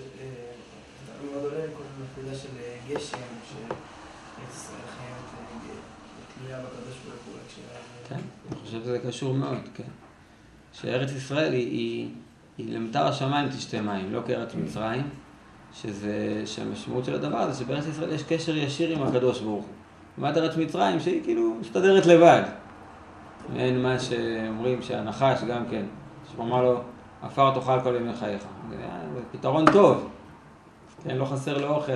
אני מאוד עולה לכל הנקודה של גשם, שארץ ישראל חייבת תלויה בקדוש ברוך הוא הקשרה. כן, אני חושב שזה קשור מאוד, כן. שארץ ישראל היא, היא, היא למטר השמיים תשתה מים, לא כארץ מצרים, שזה, שהמשמעות של הדבר הזה, שבארץ ישראל יש קשר ישיר עם הקדוש ברוך הוא. לעומת ארץ מצרים שהיא כאילו מסתדרת לבד. אין מה שאומרים שהנחש גם כן, שאומר לו, עפר תאכל כל ימי חייך. זה פתרון טוב, כן, לא חסר לו אוכל.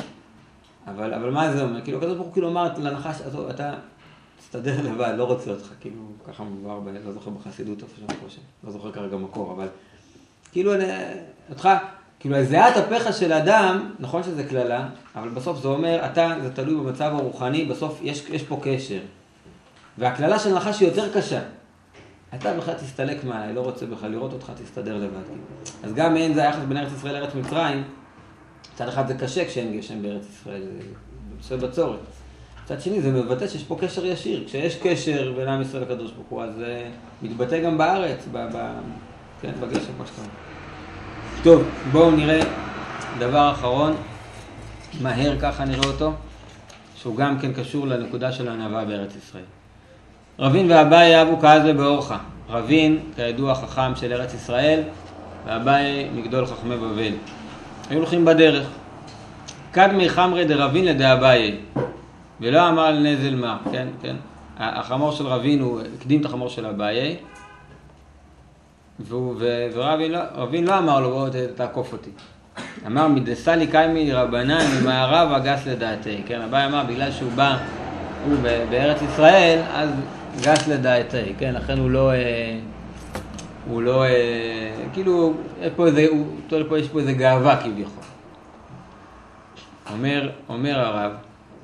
אבל, אבל מה זה אומר? כאילו, הקדוש ברוך הוא כאילו אמר לנחש, אתה תסתדר לבד, לא רוצה אותך, כאילו, ככה מבואר, לא זוכר בחסידות, איפה שאני חושב, לא זוכר כרגע מקור, אבל כאילו, אותך, כאילו, זיעת אפיך של אדם, נכון שזה כללה, אבל בסוף זה אומר, אתה, זה תלוי במצב הרוחני, בסוף יש, יש פה קשר. והכללה של נחש היא יותר קשה. אתה בכלל תסתלק מעליי, לא רוצה בכלל לראות אותך, תסתדר לבד. אז גם אין זה היחס בין ארץ ישראל לארץ מצרים, מצד אחד זה קשה כשאין גשם בארץ ישראל, זה עושה בצורת. מצד שני זה מבטא שיש פה קשר ישיר. כשיש קשר בין עם ישראל לקדוש ברוך הוא, אז זה מתבטא גם בארץ, ב, ב, כן, בגשם כמו שאתה. טוב, בואו נראה דבר אחרון, מהר ככה נראה אותו, שהוא גם כן קשור לנקודה של הענווה בארץ ישראל. רבין ואביי אבו כעז באורחה. רבין, כידוע, חכם של ארץ ישראל, ואביי מגדול חכמי בבל. היו הולכים בדרך. קדמי חמרי דרבין לדאביי, ולא אמר על נזל מה, כן, כן. החמור של רבין הוא הקדים את החמור של אביי, ורבין לא, רבין לא אמר לו, בוא תעקוף אותי. אמר, מדסה לי קיימי רבנן ממערב הגס לדעתי. כן, אביי אמר, בגלל שהוא בא, הוא בארץ ישראל, אז גס לדעתי. כן, לכן הוא לא, הוא לא, כאילו, פה איזה, פה יש פה איזה גאווה כביכול. אומר, אומר הרב,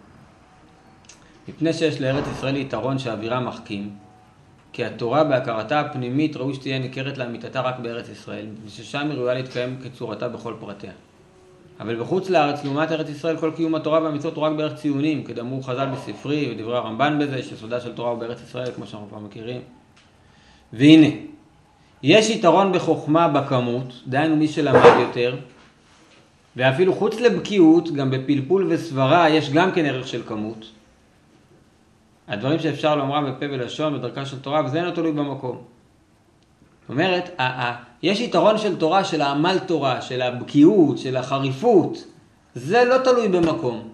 מפני שיש לארץ ישראל יתרון שהאווירה מחכים, כי התורה בהכרתה הפנימית ראוי שתהיה ניכרת לאמיתתה רק בארץ ישראל, וששם היא ראויה להתקיים כצורתה בכל פרטיה. אבל בחוץ לארץ, לעומת ארץ ישראל, כל קיום התורה והמצוות הוא רק בערך ציונים, כדאמרו חז"ל בספרי ודברי הרמב"ן בזה, שסודה של תורה הוא בארץ ישראל, כמו שאנחנו כבר מכירים. והנה, יש יתרון בחוכמה בכמות, דהיינו מי שלמד יותר, ואפילו חוץ לבקיאות, גם בפלפול וסברה, יש גם כן ערך של כמות. הדברים שאפשר לומרם בפה ולשון בדרכה של תורה, וזה אינו תלוי במקום. זאת אומרת, יש יתרון של תורה, של העמל תורה, של הבקיאות, של החריפות. זה לא תלוי במקום.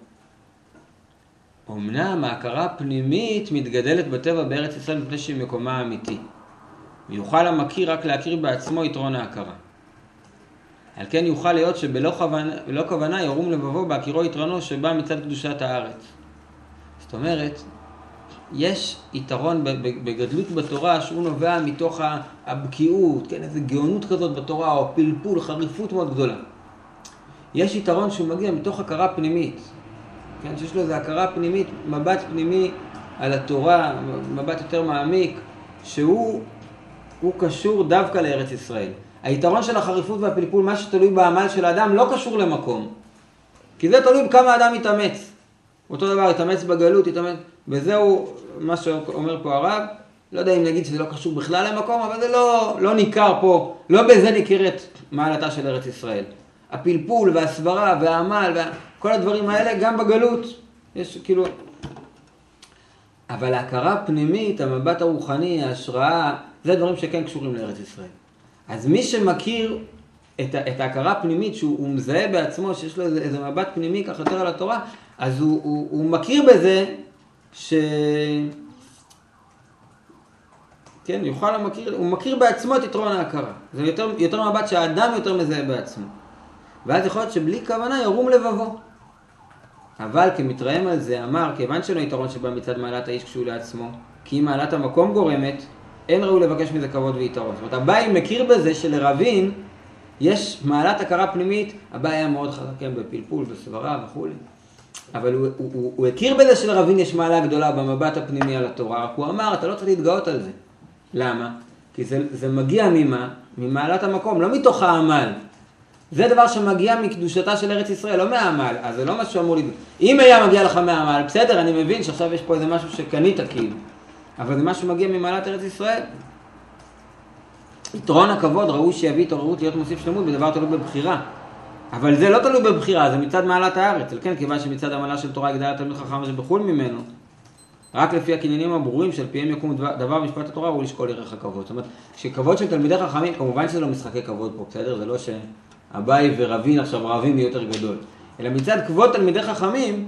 אמנם ההכרה הפנימית מתגדלת בטבע בארץ ישראל מפני שהיא מקומה האמיתי. ויוכל המכיר רק להכיר בעצמו יתרון ההכרה. על כן יוכל להיות שבלא כוונה, בלא כוונה ירום לבבו בהכירו יתרונו שבא מצד קדושת הארץ. זאת אומרת, יש יתרון בגדלות בתורה שהוא נובע מתוך הבקיאות, כן, איזו גאונות כזאת בתורה, או פלפול, חריפות מאוד גדולה. יש יתרון שהוא מגיע מתוך הכרה פנימית, כן, שיש לו איזו הכרה פנימית, מבט פנימי על התורה, מבט יותר מעמיק, שהוא הוא קשור דווקא לארץ ישראל. היתרון של החריפות והפלפול, מה שתלוי בעמל של האדם, לא קשור למקום. כי זה תלוי בכמה האדם יתאמץ. אותו דבר, יתאמץ בגלות, יתאמץ... וזהו מה שאומר פה הרב. לא יודע אם נגיד שזה לא קשור בכלל למקום, אבל זה לא, לא ניכר פה. לא בזה ניכרת מעלתה של ארץ ישראל. הפלפול והסברה והעמל וכל הדברים האלה, גם בגלות. יש כאילו... אבל ההכרה הפנימית, המבט הרוחני, ההשראה, זה דברים שכן קשורים לארץ ישראל. אז מי שמכיר את, את ההכרה הפנימית, שהוא מזהה בעצמו, שיש לו איזה, איזה מבט פנימי כך יותר על התורה, אז הוא, הוא, הוא מכיר בזה ש... כן, יוכל המכיר, הוא מכיר בעצמו את יתרון ההכרה. זה יותר, יותר מבט שהאדם יותר מזהה בעצמו. ואז יכול להיות שבלי כוונה ירום לבבו. אבל כמתרעם על זה אמר, כיוון שלא יתרון שבא מצד מעלת האיש כשהוא לעצמו, כי אם מעלת המקום גורמת, אין ראוי לבקש מזה כבוד ויתרון. זאת אומרת, הבאי מכיר בזה שלרבין יש מעלת הכרה פנימית, הבאי היה מאוד חזק בפלפול, בסברה וכו'. אבל הוא, הוא, הוא, הוא הכיר בזה שלרבין יש מעלה גדולה במבט הפנימי על התורה, רק הוא אמר, אתה לא צריך להתגאות על זה. למה? כי זה, זה מגיע ממה? ממעלת המקום, לא מתוך העמל. זה דבר שמגיע מקדושתה של ארץ ישראל, לא מהעמל. אז זה לא משהו אמור להתגאות. אם היה מגיע לך מהעמל, בסדר, אני מבין שעכשיו יש פה איזה משהו שקנית כאילו. אבל זה משהו מגיע ממעלת ארץ ישראל. יתרון הכבוד ראוי שיביא התעוררות להיות מוסיף שלמות בדבר תלוי בבחירה. אבל זה לא תלוי בבחירה, זה מצד מעלת הארץ. על כן, כיוון שמצד המעלה של תורה יגדל התלמיד חכם שבחול ממנו, רק לפי הקניינים הברורים של פיהם יקום דבר משפט התורה הוא לשקול ערך הכבוד. זאת אומרת, שכבוד של תלמידי חכמים, כמובן שזה לא משחקי כבוד פה, בסדר? זה לא שהבאי ורבין עכשיו רבים יותר גדול. אלא מצד כבוד תלמידי חכמים,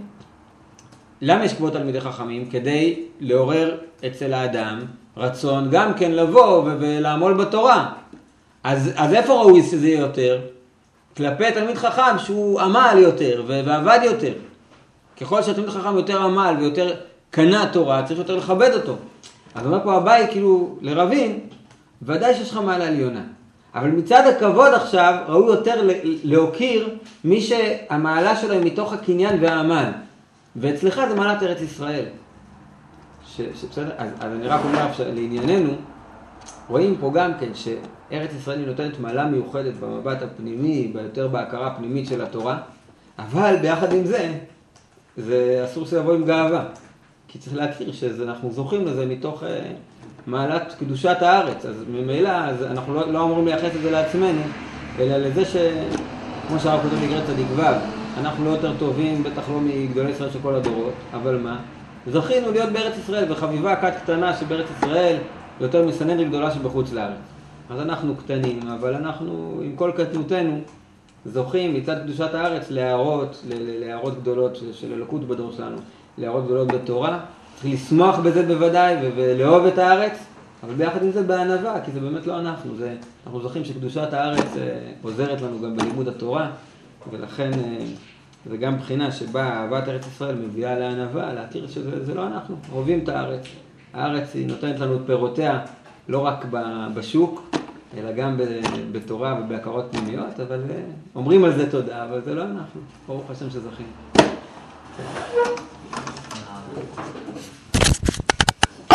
למה יש כבוד תלמידי חכמים? כדי לעורר אצל האדם רצון גם כן לבוא ולעמול בתורה. אז, אז איפה ראוי שזה יותר? כלפי תלמיד חכם שהוא עמל יותר ועבד יותר. ככל שהתלמיד חכם יותר עמל ויותר קנה תורה, צריך יותר לכבד אותו. אז אומר פה הבאי, כאילו, לרבין, ודאי שיש לך מעלה עליונה. אבל מצד הכבוד עכשיו, ראוי יותר להוקיר מי שהמעלה שלו היא מתוך הקניין והעמל. ואצלך זה מעלת ארץ ישראל. ש, שבסדר? אז, אז אני רק אומר לענייננו, רואים פה גם כן שארץ ישראל היא נותנת מעלה מיוחדת במבט הפנימי, ביותר בהכרה הפנימית של התורה, אבל ביחד עם זה, זה אסור שיבוא עם גאווה. כי צריך להכיר שאנחנו זוכים לזה מתוך uh, מעלת קדושת הארץ. אז ממילא אז אנחנו לא, לא אמורים לייחס את זה לעצמנו, אלא לזה שכמו שהרב כותב בגרת צדיק ו', אנחנו לא יותר טובים, בטח לא מגדולי ישראל של כל הדורות, אבל מה? זכינו להיות בארץ ישראל, וחביבה כת קטנה שבארץ ישראל יותר מסנהדרין גדולה שבחוץ לארץ. אז אנחנו קטנים, אבל אנחנו עם כל קטנותנו זוכים מצד קדושת הארץ להערות, להערות גדולות של אלוקות בדור שלנו, להערות גדולות בתורה. צריך לשמוח בזה בוודאי ולאהוב את הארץ, אבל ביחד עם זה בענווה, כי זה באמת לא אנחנו. זה, אנחנו זוכים שקדושת הארץ עוזרת לנו גם בלימוד התורה, ולכן זה גם בחינה שבה אהבת ארץ ישראל מביאה לענווה, להכיר שזה זה לא אנחנו, אוהבים את הארץ. הארץ היא נותנת לנו את פירותיה לא רק בשוק, אלא גם בתורה ובהכרות פנימיות, אבל אומרים על זה תודה, אבל זה לא אנחנו. ברוך השם שזכינו.